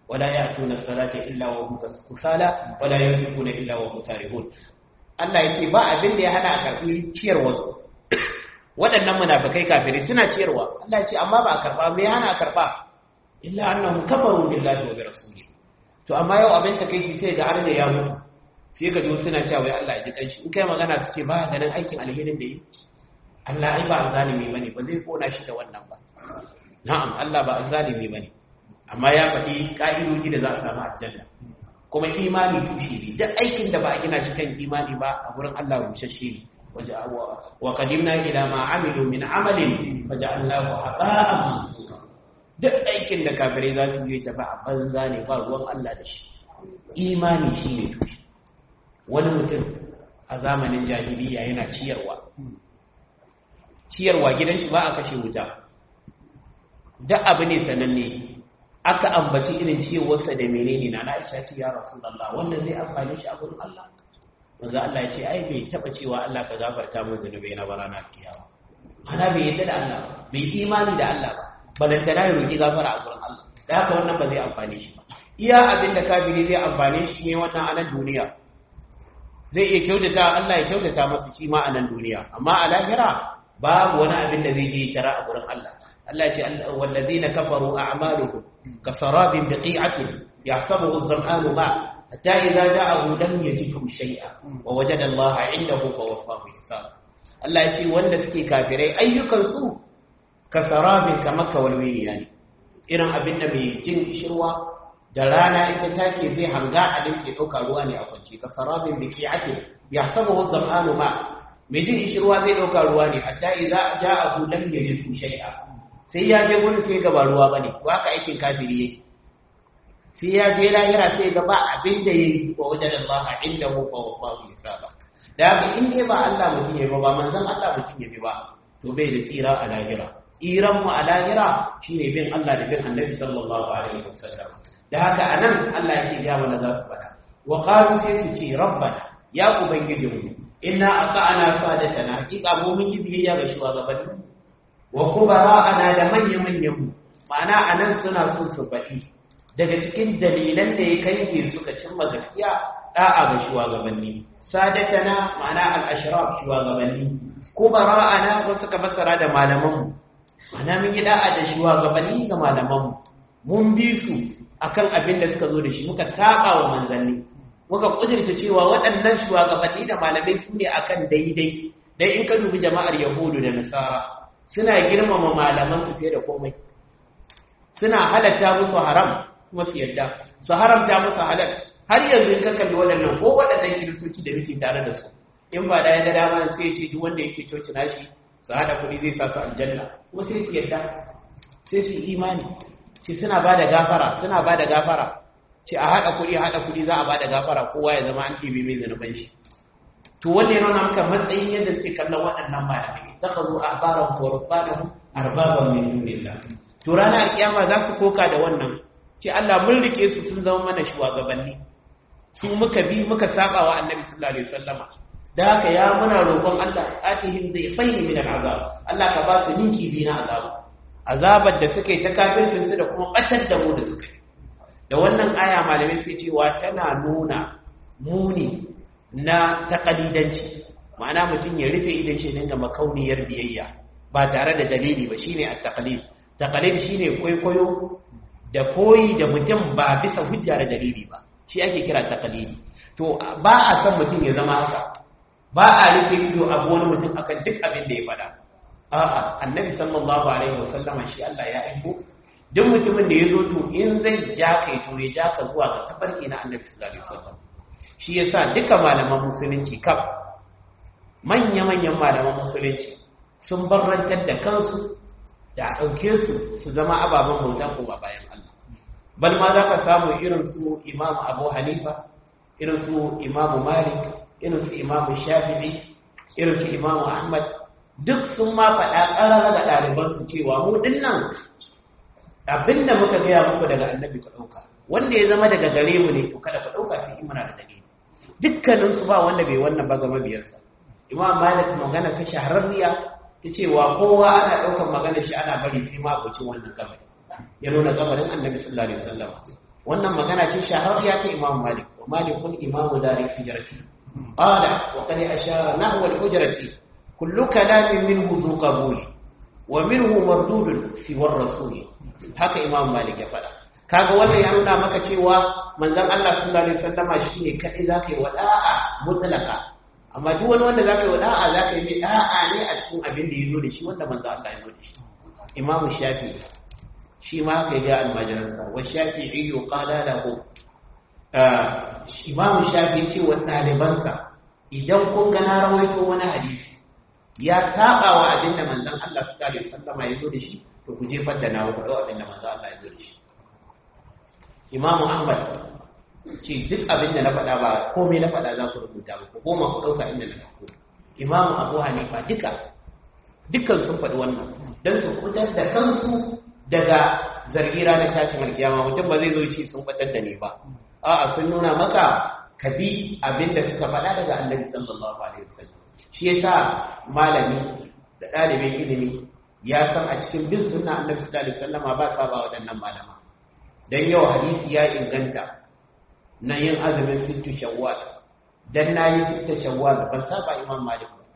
wala ya'tuna as-salata illa wa hum kusala wala yunfiquna illa wa hum karihun Allah yake ba abin da ya hana a karbi ciyarwa su waɗannan munafikai kafirai suna ciyarwa Allah ya ce amma ba a karba me hana a karba illa annahum kafaru billahi wa bi rasulihi to amma yau abin takeici sai ga arne ya mutu sai ga duk suna cewa wai Allah ya ji kanshi in kai magana su ce ba ganin aikin alherin da yi Allah ai ba zalimi bane ba zai kona shi da wannan ba na'am Allah ba zalimi bane amma ya faɗi ka'idoji da za a samu aljanna kuma imani tushe ne duk aikin da ba a gina shi kan imani ba a gurin Allah rushashe ne wa qadimna ila ma amilu min amalin faja'alnahu haba'an mansura duk aikin da kafirai za su yi ta ba a banza ne ba ruwan Allah da shi imani shi ne tushe wani mutum a zamanin jahiliya yana ciyarwa gidan shi ba a kashe wuta duk abu ne sananne aka ambaci irin ciyarwarsa da menene na Aisha ce ya Rasulullah wannan zai amfane shi a gurin Allah manzo Allah ya ce ai bai taba cewa Allah ka gafarta min zunubai na barana kiyama ana bai yadda da Allah bai imani da Allah ba balantana ya roki gafara a gurin Allah da haka wannan ba zai amfane shi ba iya abin da kafiri zai amfane shi ne wannan a nan duniya zai iya kyautata Allah ya kyautata masa shi ma a nan duniya amma a lahira babu wani abin da zai je tara a gurin Allah Allah ya ce wallazina kafaru a'maluhum kasarabin biqi'atin yahsabuhu az-zam'anu ma hatta idza ja'ahu lam yajidhu shay'a wa wajada Allah 'indahu fawaffahu hisab Allah ya ce wanda suke kafirai ayyukan su kasarabin kamar kawalwiniya ne irin abin da mai jin shirwa da rana ita take zai hanga a nan sai dauka ruwa ne a kwance kasarabin biqi'atin yahsabuhu az-zam'anu ma mai jin shirwa zai dauka ruwa ne hatta idza ja'ahu lam yajidhu shay'a sai ya je gurin sai ga ba ruwa bane ko haka aikin kafiri yake sai ya je lahira sai ga ba abin da yayi wa wajen Allah indahu fa wafahu hisaba da haka in dai ba Allah mutum yayi ba manzon Allah mutum yayi ba to bai da tsira a lahira tsiran mu a lahira shine bin Allah da bin Annabi sallallahu alaihi wasallam da haka anan Allah yake ga mana za su fada wa qalu sai su ce rabbana ya ubangijinmu inna ata'ana sadatana hakika mu mun yi biyayya ga shugabanni wa kubara'ana da manyan ma'ana anan suna son su faɗi daga cikin dalilan da ya kai suka cimma gaskiya da'a ga shugabanni sadatana ma'ana al-ashraf shugabanni kubara'ana wasu ka fassara da malaman ma'ana mun yi da'a da shugabanni ga malaman mun bi su akan abin da suka zo da shi muka saba wa manzanni muka kudirce cewa waɗannan shugabanni da malamai su ne akan daidai dai in ka dubi jama'ar yahudu da nasara suna girmama malaman su fiye da komai suna halatta musu haram kuma su yadda su haramta musu halal har yanzu in ka kalli waɗannan ko waɗannan kiristoci da muke tare da su in ba da ya ga dama sai ce duk wanda yake coci nashi su haɗa kuɗi zai sa su aljanna kuma sai su yadda sai su imani sai suna ba da gafara ce a haɗa kuɗi za a ba da gafara kowa ya zama an ɗibe mai zanuban shi to wanda ya nuna maka matsayin yadda suke kallon waɗannan malamai takazu ahbarahum wa rubbanahum arbaban min dunillah to ranar kiyama za su koka da wannan ce Allah mun rike su sun zama mana shugabanni sun muka bi muka saba wa annabi sallallahu alaihi wasallama da haka ya muna roƙon Allah atihim zai faini min al'azab Allah ka ba su ninki bi na azabar da suka yi ta kafircin su da kuma batar da mu da suka yi da wannan aya malamai suke cewa tana nuna muni na taqalidanci ma'ana mutum ya rufe idan shi dinga makauniyar biyayya ba tare da dalili ba shine at-taqlid taqlid shine kwaikwayo da koyi da mutum ba bisa hujja da dalili ba shi ake kira taqlidi to ba a san mutum ya zama haka ba a rufe ido abu wani mutum akan duk abin da ya faɗa a'a annabi sallallahu alaihi wasallama shi Allah ya aiko duk mutumin da ya zo to in zai ja kai to ya ja ka zuwa ga tafarki na annabi sallallahu alaihi wasallam shi yasa duka malaman musulunci kaf manya-manyan malaman musulunci sun barrantar da kansu da ɗauke su zama ababen bauta ko ba bayan Allah bal ma za ka samu irin su imamu abu hanifa irin su imamu malik irin su imamu shafi'i irin su imamu ahmad duk sun ma faɗa ƙarara da ɗalibansu cewa mu dinnan abinda muka gaya muku daga annabi ku ɗauka wanda ya zama daga gare mu ne to kada ku ɗauka sai in muna da dalili dukkaninsu ba wanda bai wannan ba ga mabiyarsa imam malik magana ta shahararriya ta cewa kowa ana ɗaukar magana shi ana bari sai ma abocin wannan kabari ya nuna kabarin annabi sallallahu alaihi wasallam wannan magana ce shahararriya ta Imam Malik wa Malikun imamu daril hijrati qala wa qad ashara nahwa al-hujrati kullu kalamin minhu dhu qabul wa minhu mardudun siwa ar-rasul haka Imam Malik ya faɗa. Kaga wannan ya nuna maka cewa manzon Allah sallallahu alaihi wasallama shine kadai zaka yi wada'a mutlaka, amma duk wani wanda zaka yi wada'a zaka yi mai da'a ne a cikin abin da yazo da shi wanda manzon Allah ya zo da shi. Imam Shafi'i shi ma kai ga almajiransa wa Shafi'i qala lahu Imam Shafi'i ce wa ɗalibansa idan kun ga na rawaito wani hadisi ya saba wa abin da manzon Allah sallallahu alaihi wasallama ya zo da shi to ku jefar da nawa ku dau abin da manzon Allah ya zo da shi. Imam Ahmad ce duk abin da na faɗa ba komai na faɗa za ku rubuta ba ku goma ku ɗauka inda na ɗauko. Imam Abu Hanifa dukkan sun faɗi wannan don su fitar da kansu daga zargi ranar tashin alkiyama. Mutum ba zai zo ci sun fitar da ni ba, a'a sun nuna maka ka bi abin da suka faɗa daga Annabi sallallahu alaihi wasallam. Shi yasa malami da ɗalibin ilimi ya san a cikin bin sunna Annabi sallallahu alaihi wasallama ba saba waɗannan malama. Dan yau hadisi ya inganta na yin azumin sittu shawwal, dan nayi sittu shawwal ban saba Imam Malik ba.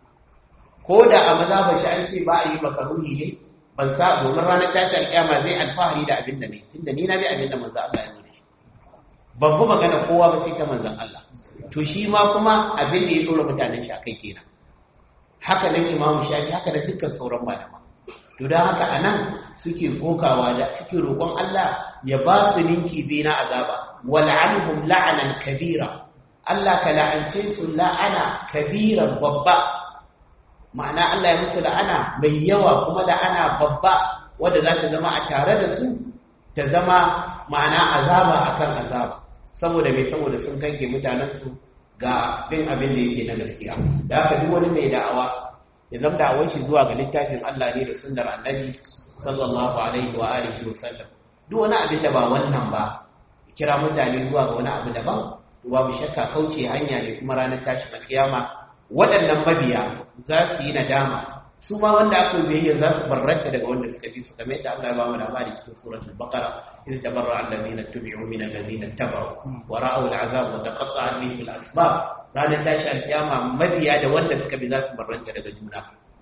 Ko da a mazhabar shi an ce ba a yi makaruhi ne, ban sa domin ranar tashi alƙiyama zai alfahari da abin da ne, tunda ni na bi abin da manzo Allah ya zo da shi. Ban bi magana kowa ba sai ta manzon Allah. To shi ma kuma abin da ya dora mutanen shi akai kenan. Haka nan Imam Shafi, haka da dukkan sauran malama. To dan haka anan suke kokawa da suke roƙon Allah ya ba su ninki bi na azaba wal'anhum la'anan kabira. Allah ka la'ance su la'ana kabiran babba. Ma'ana Allah ya musu la'ana mai yawa kuma la'ana babba wanda za ta zama a tare da su ta zama ma'ana azaba akan azaba. Saboda mai saboda sun kanke mutanensu ga bin abin da yake na gaskiya. Da haka duk wani mai da'awa ya zama da'awar shi zuwa ga littafin Allah ne da sunnar Annabi sallallahu alaihi wa alihi wa sallam. Duk wani abin da ba wannan ba kira mutane zuwa ga wani abu daban, babu shakka kauce hanya ne kuma ranar tashin alkiyama waɗannan mabiya za su yi nadama. Su ma wanda aka yi biyayya za su barranta daga wanda suka bi su, kamar yadda Allah ya ba mu labari cikin suratul baqara idh tabarra'a alladhina tubi'u min alladhina tabaru wa ra'aw al'azab wa taqatta'at bihim al-asbab. Ranar tashi alkiyama mabiya da wanda suka bi za su barranta daga juna.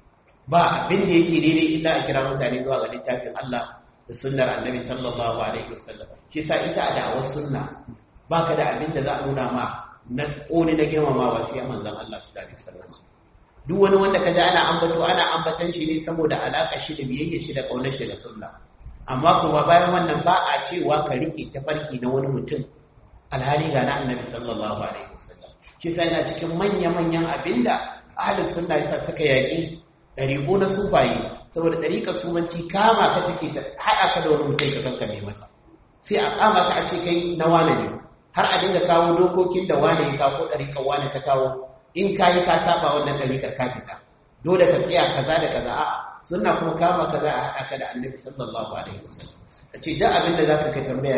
Ba abin da yake daidai illa a kira mutane zuwa ga littafin Allah da sunnar Annabi sallallahu alaihi wasallam. Shi sa ita a da'awar sunna baka da abin da za a nuna ma na ƙoni na girmamawa sai manzon Allah sallallahu alaihi wasallam. Duk wani wanda kaji ana ambatan shi ne saboda alaka shi da biyayya shi da kaunar shi da sunna. Amma kuma bayan wannan ba a cewa ka rike tafarki na wani mutum alhali ga na Annabi sallallahu alaihi wasallam. Shi sai yana cikin manya-manyan abinda ahlus sunna yasa suka yaki dariƙo na sufaye, saboda dariƙar sumanci kama ka take ta haɗa ka da wani mutum ka kanka ne masa. Sai a kama ka a ce kai na wane ne, har a dinga kawo dokokin da wane ya kawo ɗariƙar wane ta kawo. In ka yi ka saba wannan ɗariƙar ka fita, dole ka tsaya kaza da kaza. A'a, sunna kuma kama kaza a haɗa ka da Annabi sallallahu alaihi wasallam. A ce duk abin da zaka kai tambaya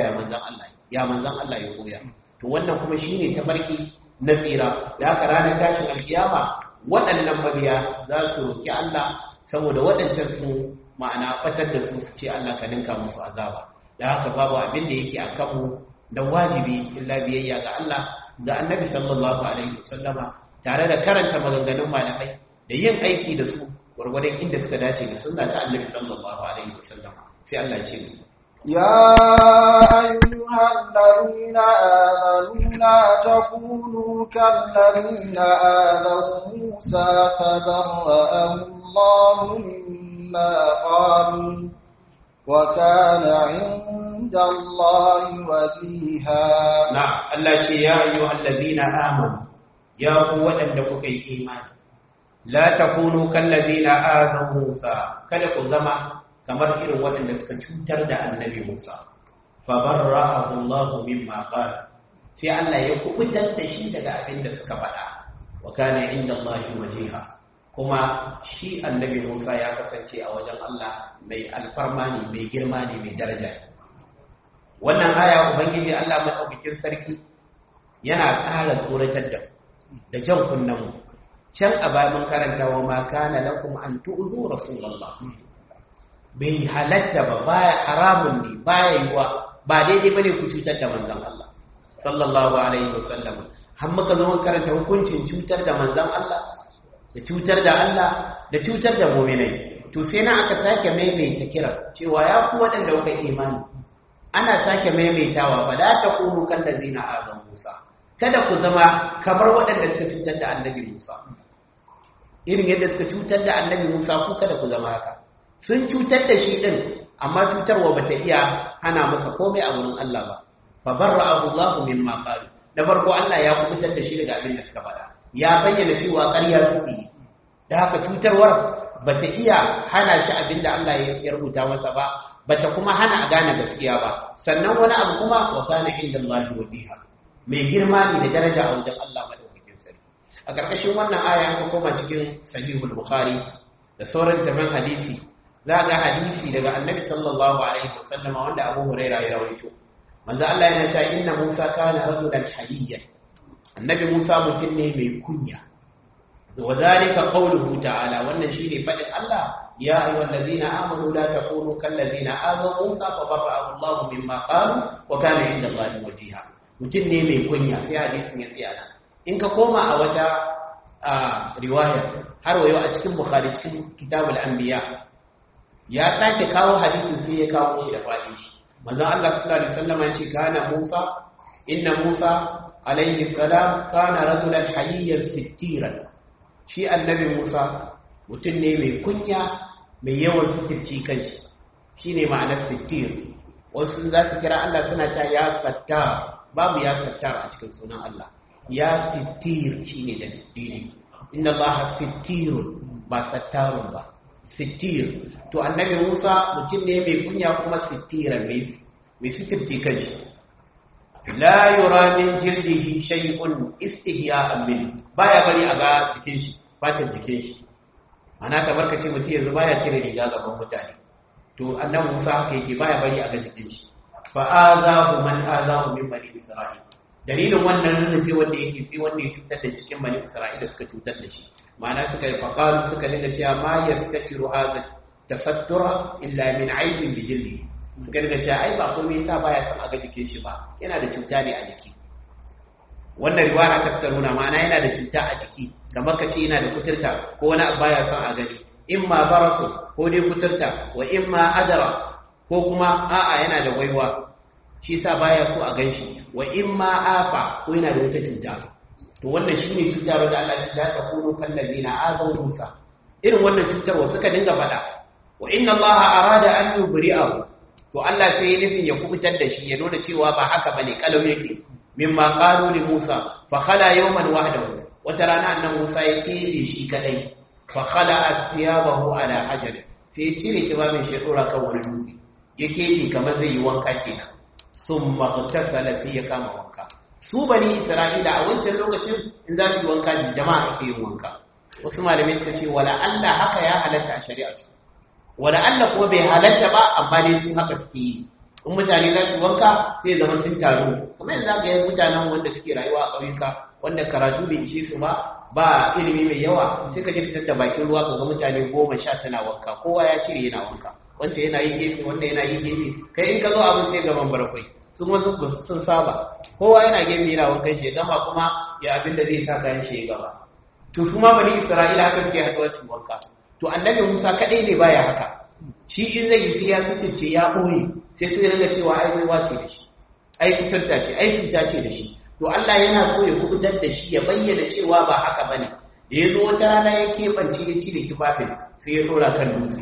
ya manzon Allah ya koya. To wannan kuma shine tabarki na tsira. Da haka ranar tashin alkiyama waɗannan mabiya za su roki Allah saboda waɗancan su ma'ana fatar da su ce Allah ka ninka musu azaba. Da haka babu abin da yake a kanmu da wajibi illa biyayya ga Allah ga Annabi sallallahu alaihi wasallama, tare da karanta maganganun malamai da yin aiki da su gwargwadon inda suka dace da sunna ta Annabi sallallahu alaihi wasallama. Sai Allah ce يا أيها الذين آمنوا لا تكونوا كالذين آذوا موسى فبرأه الله مما قالوا وكان عند الله وجيها. نعم الله يا أيها الذين آمنوا يا قوة لكم إيمان لا تكونوا كالذين آذوا موسى kada ku zama kamar irin waɗanda suka cutar da annabi Musa. Fabarra'ahu Allah mimma qala, sai Allah ya kubutar da shi daga abin da suka faɗa. Wa kana inda Allah wajiha, kuma shi annabi Musa ya kasance a wajen Allah mai alfarma ne, mai girma ne, mai daraja. Wannan aya ubangiji Allah madaukakin sarki yana ƙara tsoratar da jan kunnen mu. Can a bayan karanta wa ma kana lakum an tu'zu rasulullah. Bai halatta ba, baya haramun ne, baya yiwa ba daidai bane ku cutar da manzon Allah sallallahu alaihi wasallam har muka zo mun karanta hukuncin cutar da manzon Allah da cutar da Allah da cutar da mu'minai to sai na aka sake maimaita kira cewa ya ku wadanda kuka imani ana sake maimaitawa ba da ta kunu kan ladina azam Musa kada ku zama kamar wadanda suka cutar da annabi Musa irin yadda suka cutar da annabi Musa ku kada ku zama haka sun cutar da shi din amma cutarwa bata iya hana masa komai a wurin Allah ba fa barra'ahu Allahu mimma qalu da farko Allah ya kubutar da shi daga abin da suka faɗa ya bayyana cewa ƙarya suke yi da haka cutarwar bata iya hana shi abin da Allah ya rubuta masa ba bata kuma hana a gane gaskiya ba sannan wani abu kuma wa kana indallahi wajiha mai girma ne da daraja a wajen Allah madaukakin sarki a ƙarƙashin wannan aya an koma cikin sahihul bukhari da sauran taban hadisi za ga hadisi daga annabi sallallahu alaihi wasallam wanda Abu Hurairah ya rawaito manzo Allah yana cewa inna Musa kana rajulan hayyan annabi Musa mutum ne mai kunya wa zalika qawluhu ta'ala wannan shine fadin Allah ya ayyuhallazina amanu la takunu kallazina azaw Musa fa barra'ahu Allah mimma qalu wa kana 'inda Allahi wajiha mutum ne mai kunya sai hadisin ya tsaya in ka koma a wata riwaya har wayo a cikin Bukhari cikin kitabul anbiya ya sake kawo hadisin sai ya kawo shi da fadi manzon Allah sallallahu alaihi wasallam ya ce kana Musa inna Musa alaihi salam kana rajulan hayyan sittiran shi annabi Musa mutum ne mai kunya mai yawan sitirci kanshi shine ma'anar sittir wasu za su kira Allah suna cewa ya sattar babu ya sattar a cikin sunan Allah ya sittir shine da dini inna Allah sittirun ba sattarun ba sittir to annabi Musa mutum ne mai kunya kuma sittiran mai sitirci kanshi la yura min jildihi shay'un istihya'an min baya bari a ga cikin shi fatar jikin shi ana kamar kace mutum yanzu baya cire riga gaban mutane to annabi Musa haka yake baya bari a ga jikin shi fa azahu man azahu min bani Isra'il dalilin wannan rufe wanda yake sai wanda ya cutar da cikin bani Isra'ila suka cutar da shi ma'ana suka yi faqalu suka dinga cewa ma yastakiru hadha tafattura illa min aibin bijilli suka dinga cewa ai ba komai yasa baya san a ga jikin shi ba yana da cuta ne a jiki wannan riwaya ta suka nuna ma'ana yana da cuta a jiki kamar kace yana da kuturta ko wani baya san a gani imma barasu ko dai kuturta wa imma adara ko kuma a'a yana da waiwa shi yasa baya so a ganshi wa imma afa ko yana da wata cuta to wannan shine cutar da Allah ya da ta kuno kallazina azaw Musa irin wannan cutarwa suka dinga fada wa inna Allah arada an yubri'ahu to Allah sai ya nufin ya kubutar da shi ya nuna cewa ba haka bane kalau yake mimma qalu li Musa fa khala yawman wahdahu wata rana annan Musa ya kebe shi kadai fa khala asyabahu ala hajar sai cire kibabin shi dora kan wani dutse ya kebe kamar zai yi wanka kenan summa tasala sai ya kama wanka su bani Isra'ila a wancan lokacin in za su yi wanka jama'a ake yin wanka wasu malamai suka ce wala Allah haka ya halatta a shari'a wala Allah kuma bai halatta ba amma dai sun haka suke yi in mutane za su wanka sai zama sun taru kuma yanzu ga yan mutanen wanda suke rayuwa a ƙauyuka wanda karatu bai ishe su ba ilimi mai yawa sai ka je fitar da bakin ruwa ka ga mutane 10 suna wanka kowa ya cire yana wanka wanda yana yi gefe wanda yana yi gefe kai in ka zo abin sai gaban barkwai sun wasu sun saba kowa yana gefe yana wankan shi gama kuma ya abin da zai sa kayan shi gaba to su ma bani Isra'ila haka suke haɗuwa su wanka to annabi Musa kadai ne baya haka shi in zai yi sai ya sutunce ya ɓoye sai su ringa cewa ai baiwa ce da shi ai cutarta ce ai cuta ce da shi to Allah yana so ya kubutar da shi ya bayyana cewa ba haka bane da yazo wata rana ya keɓance ya cire kifafin sai ya dora kan dutse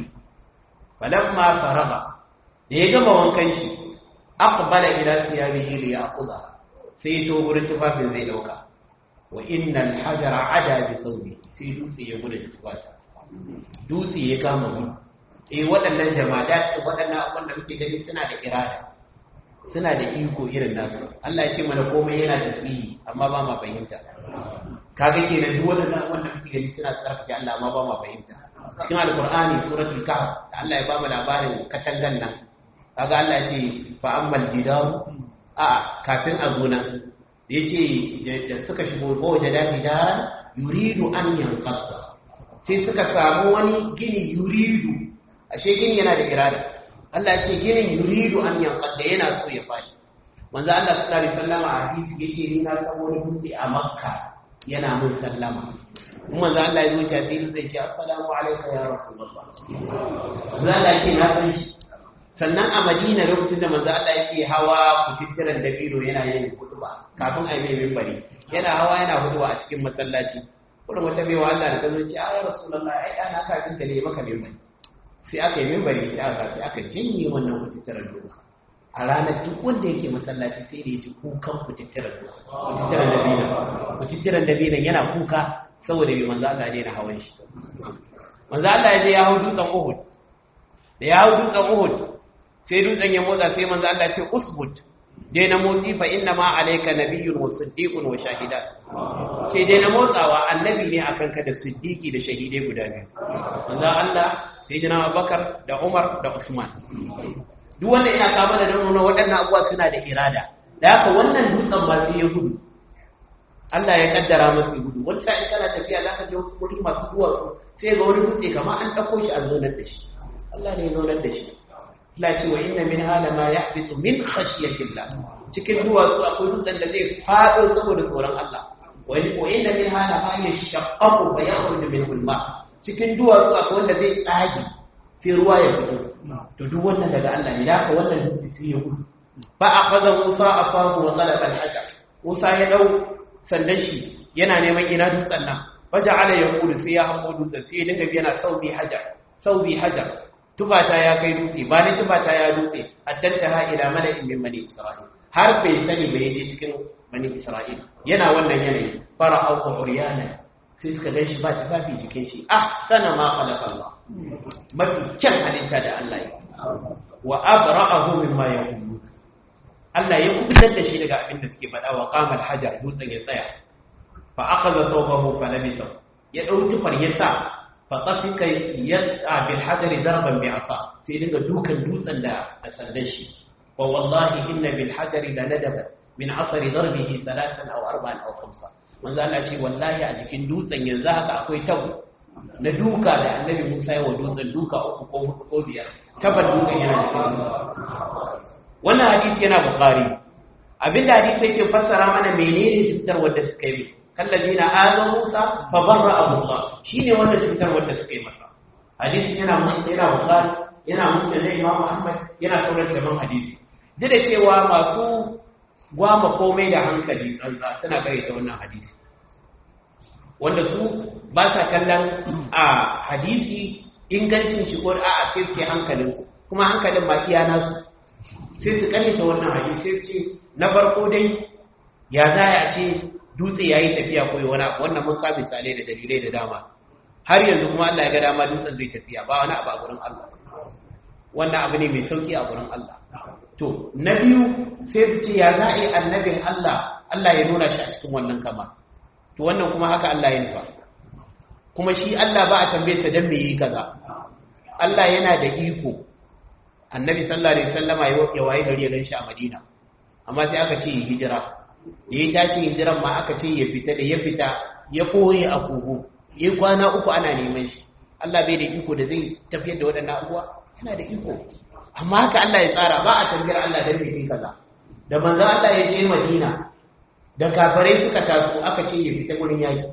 falamma faraga da ya gama wankan shi aqbala ila siyabihi li ya'khudha sai to gurin kifafin zai dauka wa innal hajara ada bi sawbi sai dutse ya gudu kifafin dutse ya kama mu waɗannan jama'a waɗannan abin da muke gani suna da irada suna da iko irin nasu Allah ya ce mana komai yana tasbihi amma ba ma fahimta kaga kenan duk waɗannan abin da muke gani suna tsarkake Allah amma ba ma fahimta cikin alqur'ani suratul kahf Allah ya ba mu labarin katangan nan kaga Allah ya ce fa ammal jidaru kafin a zo nan yace da suka shigo ba wajada jidaran yuridu an yanqadda sai suka samu wani gini yuridu ashe gini yana da irada Allah ce ginin yuridu an yanqadda yana so ya fadi manzo Allah sallallahu alaihi wasallam a hadisi yace ni na san wani dutse a Makka yana mun sallama kuma manzo Allah ya zo ta sai zai ce assalamu alayka ya rasulullah Allah ce na san shi sannan a Madina lokacin da manzo Allah yake hawa kutittiran dabino yana yin hutuba kafin a yi mai minbari yana hawa yana hutuba a cikin masallaci kuma wata baiwa Allah da tazo ce ya rasulullah ai ana ka tinka ne maka minbari sai aka yi minbari sai aka janye wannan kutittiran dabino a ranar duk wanda yake masallaci sai da ya ji kukan kutittiran dabino yana kuka saboda bai manzo Allah ne na hawan shi manzo Allah ya je ya hau dutsen Uhud da ya hau dutsen Uhud sai dutsen ya motsa sai manzo Allah ya ce usbut dai na motsi fa inna ma alayka nabiyyun wa siddiqun wa shahidan sai dai na motsawa annabi ne akan ka da siddiqi da shahidai guda biyu manzo Allah sayyidina Abubakar da Umar da Usman duk wanda ina kama da nuna waɗannan abubuwa suna da irada da haka wannan dutsen ba sai ya gudu Allah ya kaddara masa gudu wani sa'in kana tafiya za ka je wasu wuri masu duwatsu sai ga wani dutse kamar an ɗauko shi an zaunar da shi Allah ne ya zaunar da shi Allah ce wa inna min hala ma yahbitu min khashyatillah cikin duwatsu akwai dutsen da zai faɗo saboda tsoron Allah wa inna min hala ma yashaqqaqu fa yakhruju minhu al-ma cikin duwatsu akwai wanda zai tsage sai ruwa ya fito to duk wannan daga Allah ne da haka wannan dutse sai ya gudu fa akhadha Musa asahu wa talaba al-hajar Musa ya dau sandan shi yana neman ina dutsen nan waja'ala yaqulu sai ya hako dutsen sai ya dinga yana saubi hajar tubata ya kai dutse ba ni tubata ya dutse attantaha ila mala'in min bani isra'il har bai sani bai je cikin bani isra'il yana wannan yanayi fara'u uryana sai suka gan shi ba tufafi jikin shi ahsana ma khalaqa Allah mafi kyan halitta da Allah ya wa abra'ahu mimma yaqulu Allah ya kubutar da shi daga abin da suke faɗa wa qamal hajar dutsen ya tsaya fa akhadha thawbahu fa labisa ya dau tufar ya sa fa tafika yas'a bil hajari darban bi asa sai dinga dukan dutsen da sandan shi wa wallahi inna bil hajari la nadaba min asari darbihi 3 aw 4 aw 5 manzo Allah ce wallahi a jikin dutsen yanzu haka akwai tabo na duka da annabi Musa ya wa dutsen duka 3 ko 4 ko 5 taban dukan yana cikin wannan hadisi yana Bukhari abinda hadisi yake fassara mana menene cutar wanda suka yi kallazina azan Musa fa barra'ahu Allah shine wannan cutar wanda suka yi masa hadisi yana Bukhari yana Muslim da Imam Ahmad yana sauran daban hadisi duk da cewa masu gwama komai da hankali suna gare ta wannan hadisi wanda su ba sa kallon a hadisi ingancin shi ko a sai hankalinsu kuma hankalin ba iya nasu sai su ta wannan hadisi sai ce na farko dai ya za a ce dutse yayi tafiya ko wani abu wannan mun ka misalai da dalilai da dama har yanzu kuma Allah ya ga dama dutsen zai tafiya ba wani abu a gurin Allah wannan abu ne mai sauki a gurin Allah to na biyu sai su ce ya za a yi annabin Allah ya nuna shi a cikin wannan kama to wannan kuma haka Allah ya nufa kuma shi Allah ba a tambaye sa dan me yi kaza Allah yana da iko annabi sallallahu alaihi wasallama ya waye gari ya ganshi a Madina amma sai aka ce hijira da ya tashi hijiran ma aka ce ya fita ya koye a kogo ya kwana 3 ana neman shi Allah bai da iko da zai tafiyar da waɗannan abuwa yana da iko amma haka Allah ya tsara ba a tambayar Allah dan me yi kaza da manzo Allah ya je Madina da kafirai suka taso aka ce ya fita gurin yaki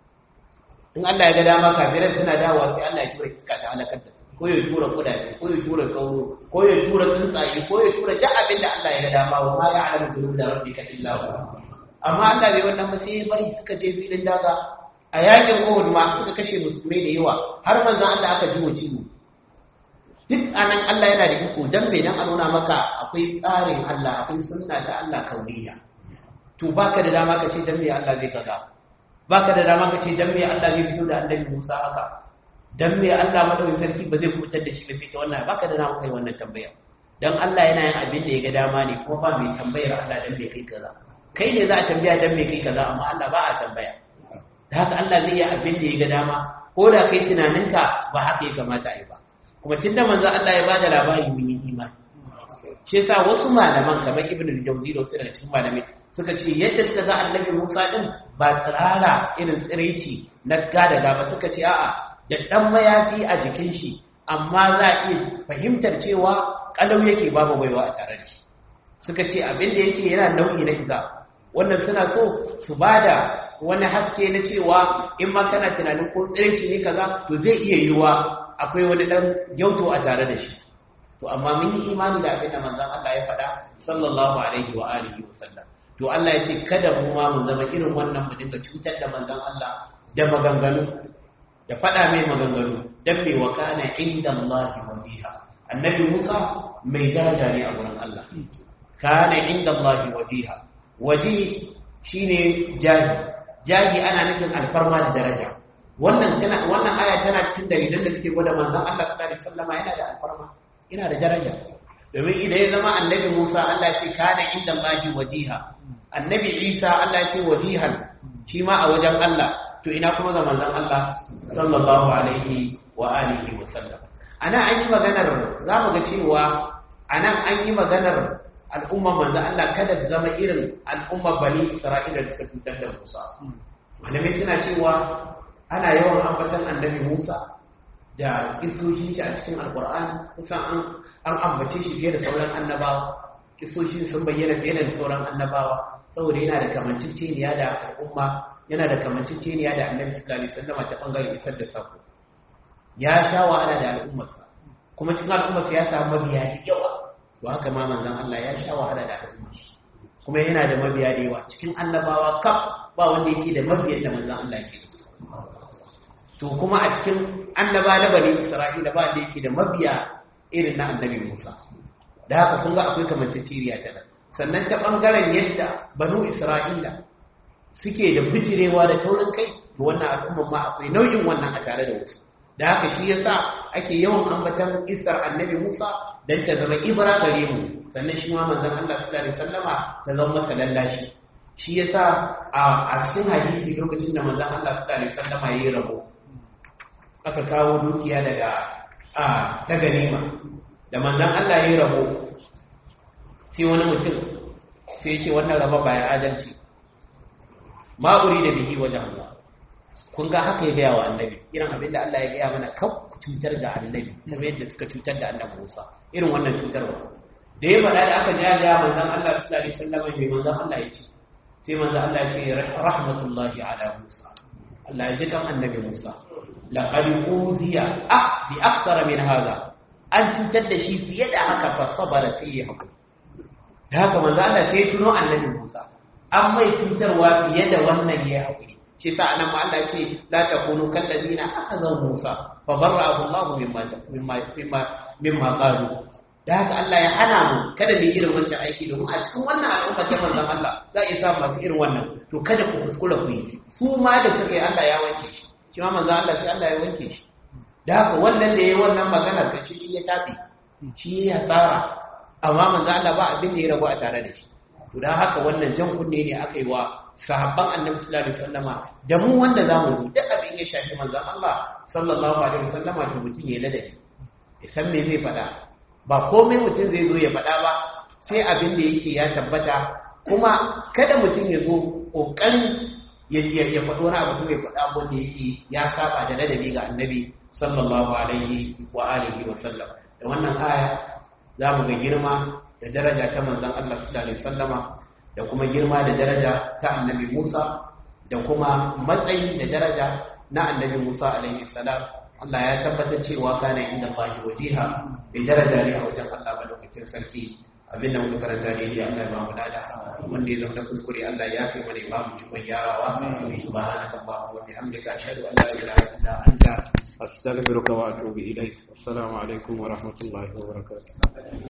in Allah ya ga dama kafirai suna dawowa sai Allah ya tura iska ta halakar da ko ya tura kudaje ko ya tura sauro ko ya tura tsuntsaye ko ya tura duk abin da Allah ya ga dama wa ma ya'lamu junuda rabbika illa hu amma Allah bai wannan ba sai bari suka je filin daga a yakin Uhud ma suka kashe musulmai da yawa har manzo Allah aka ji ciwo duk anan Allah yana da iko dan bai dan a nuna maka akwai tsarin Allah akwai sunna ta Allah kauniya to baka da dama ka ce dan me Allah zai kaza baka da dama ka ce dan me Allah zai fito da annabi Musa haka dan me Allah madaukakin sarki ba zai kubutar da shi ba fita wannan baka da dama kai wannan tambaya dan Allah yana yin abin da ya ga dama ne kuma ba mai tambayar Allah dan me kai kaza kai ne za a tambaya dan me kai kaza amma Allah ba a tambaya da haka Allah zai yi abin da ya ga dama ko da kai tunaninka ba haka ya kamata a yi ba kuma tunda manzo Allah ya bada labari mun yi imani shi yasa wasu malaman kamar Ibn al-Jawzi da wasu daga cikin malamai suka ce yadda suka ga annabi Musa din ba tsirara irin tsiraici na gada gaba suka ce a'a da dan mayafi a jikin shi amma za a iya fahimtar cewa kalau yake babu baiwa a tare da shi suka ce abin da yake yana nau'i na iza wannan suna so su bada wani haske na cewa in ma kana tunanin ko tsirci ne kaza to zai iya yiwuwa akwai wani dan gyauto a tare da shi to amma mun yi imani da abin da manzon Allah ya faɗa sallallahu alaihi wa alihi wa sallam to Allah ya ce kada mu ma mu zama irin wannan mu dinga cutar da manzon Allah da maganganu da faɗa mai maganganu dan mai wakana inda Allah wajiha annabi Musa mai daraja ne a wurin Allah kana inda Allah wajiha waji shine jahi ana nufin alfarma da daraja wannan aya tana cikin dalilan da suke gwada manzon Allah sallallahu alaihi wasallam yana da alfarma yana da daraja domin idan ya zama annabi Musa Allah ya ce kana inda Allah wajiha annabi Isa Allah ya ce wajihan shi ma a wajen Allah to ina kuma ga manzon Allah sallallahu alaihi wa alihi wa sallam ana an yi maganar zamu ga cewa anan an yi maganar al'umma manzon Allah kada ta zama irin al'umma bani Isra'ila da suka cutar da Musa malamai suna cewa ana yawan ambatan annabi Musa da kisoshin shi a cikin alkur'ani kusan an ambace shi fiye da sauran annabawa kisoshin sun bayyana fiye da sauran annabawa saboda yana da kamanceceniya da al'umma yana da kamanceceniya da annabi sallallahu alaihi wasallam ta bangaren isar da sako ya sha wahala da al'ummarsa kuma cikin al'ummarsa ya samu mabiya da yawa to haka ma manzon Allah ya sha wahala da al'ummar kuma yana da mabiya da yawa cikin annabawa kaf ba wanda yake da mabiyan da manzon Allah yake to kuma a cikin annaba na bani Isra'ila ba da yake da mabiya irin na annabi Musa da haka kun ga akwai kamanceceniya ta nan sannan ta bangaren yadda banu Isra'ila suke da bijirewa da taurin kai to wannan al'umma ma akwai nau'in wannan a tare da wasu da haka shi yasa ake yawan ambatan isar annabi Musa dan ta zama ibra gare mu sannan shi ma manzon Allah sallallahu alaihi wasallama ta zama masa lallashi shi yasa a cikin hadisi lokacin da manzon Allah sallallahu alaihi wasallama yayi rabo aka kawo dukiya daga ta ganima da manzon Allah yayi rabo sai wani mutum sai ya ce wannan rabo ba ya adalci ma da bihi wajen Allah kun ga haka ya gaya wa annabi irin abin da Allah ya gaya mana kan cutar da annabi kamar yadda suka cutar da annabi Musa irin wannan cutarwa da ya faɗa da aka jaja manzon Allah sallallahu alaihi wasallam mai manzon Allah ya ce sai manzon Allah ya ce rahmatullahi ala Musa Allah ya ji kan annabi Musa laqad uziya bi akthara min hada an cutar da shi fiye da haka fa sabara sai ya hakuri da haka manzon Allah sai ya tuno annabi Musa an mai cutarwa fiye da wannan ya haƙuri shi sa anan ma Allah ce la takunu kallazina akhadha Musa fa barra'ahu Allah mimma qalu da haka Allah ya hana mu kada mu irin wancan aiki domin a cikin wannan al'umma ta manzon Allah za a samu masu irin wannan to kada ku kuskura ku yi su ma da suka yi Allah ya wanke shi shi ma manzon Allah sai Allah ya wanke shi da haka wannan da yayi wannan maganar ka shi ya tafi shi ya hasara amma manzon Allah ba abin da ya rabu a tare da shi to dan haka wannan jan kunne ne aka yi wa sahabban annabi sallallahu alaihi wasallama da mu wanda zamu zo duk abin ya shafi manzon Allah sallallahu alaihi wasallama to mutum ya ladabi ya san me zai faɗa ba komai mutum zai zo ya faɗa ba sai abin da yake ya tabbata kuma kada mutum ya zo kokarin ya faɗo wani abu mai faɗa wanda yake ya saba da ladabi ga annabi sallallahu alaihi wa alihi wa sallam da wannan aya za mu ga girma da daraja ta manzon Allah sallallahu alaihi wasallama da kuma girma da daraja ta annabi Musa da kuma matsayi da daraja na annabi Musa alaihi salam Allah ya tabbatar cewa kana inda Allah wajiha bi daraja ne a wajen Allah madaukakin sarki abin da muka karanta ne ya Allah ya ba mu lada wanda ya zama kuskure Allah ya kai mana ba mu cikon yarawa subhanaka allahumma wa bihamdika ashhadu an la ilaha illa anta astaghfiruka wa atubu ilaik assalamu alaikum wa rahmatullahi wa barakatuh